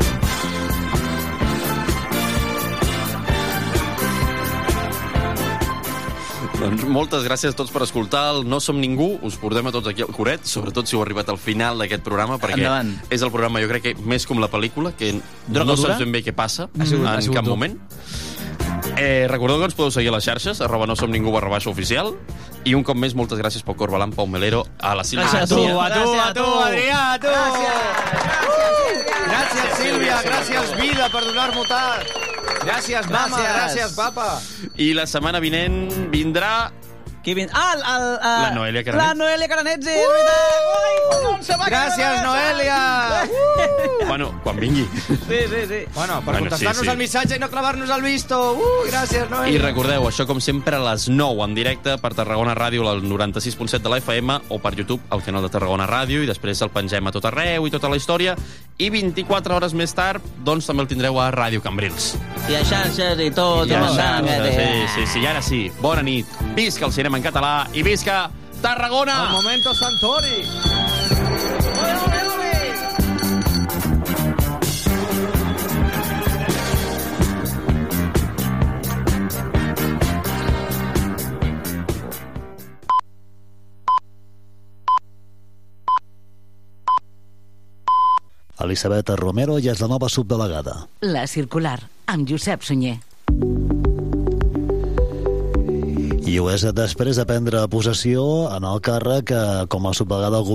Doncs moltes gràcies a tots per escoltar el No Som Ningú. Us portem a tots aquí al coret, sobretot si heu arribat al final d'aquest programa, perquè Endavant. és el programa, jo crec que més com la pel·lícula, que Droga no dura? saps ben bé què passa Ha sigut- en ha sigut cap dur. moment. Eh, recordeu que ens podeu seguir a les xarxes, arroba no som ningú barra baixa oficial, i un cop més, moltes gràcies pel Corbalan, Pau Melero, a la Sílvia. Gràcies a tu, a tu, a tu, Adrià, a tu. Gràcies, gràcies Sílvia, gràcies vida per donar-m'ho tant. Gràcies, mama, gràcies, papa. I la setmana vinent vindrà... Qui vindrà? Ah, el, el, el, la Noelia Caranetzi. La Noelia Caranetzi, és veritat. Gràcies, Noelia. Uh! Bueno, quan vingui. Sí, sí, sí. Bueno, per Bueno, contestar-nos sí, sí. el missatge i no clavar-nos el visto. Uh, gràcies, Noelia. I recordeu, això com sempre a les nou en directe per Tarragona Ràdio, al noranta-sis punt set de la F M, o per YouTube, al canal de Tarragona Ràdio, i després el pengem a tot arreu i tota la història. I vint-i-quatre hores més tard, doncs també el tindreu a Ràdio Cambrils. I a xarxes i tot. I a i xarxes, sí, sí, sí, i ara sí. Bona nit. Visca el cinema en català i visca Tarragona! El momento Santori. Elisabetta Romero ja és la nova subdelegada. La Circular, amb Josep Sunyer. I ho és després de prendre possessió en el càrrec com a subdelegada del govern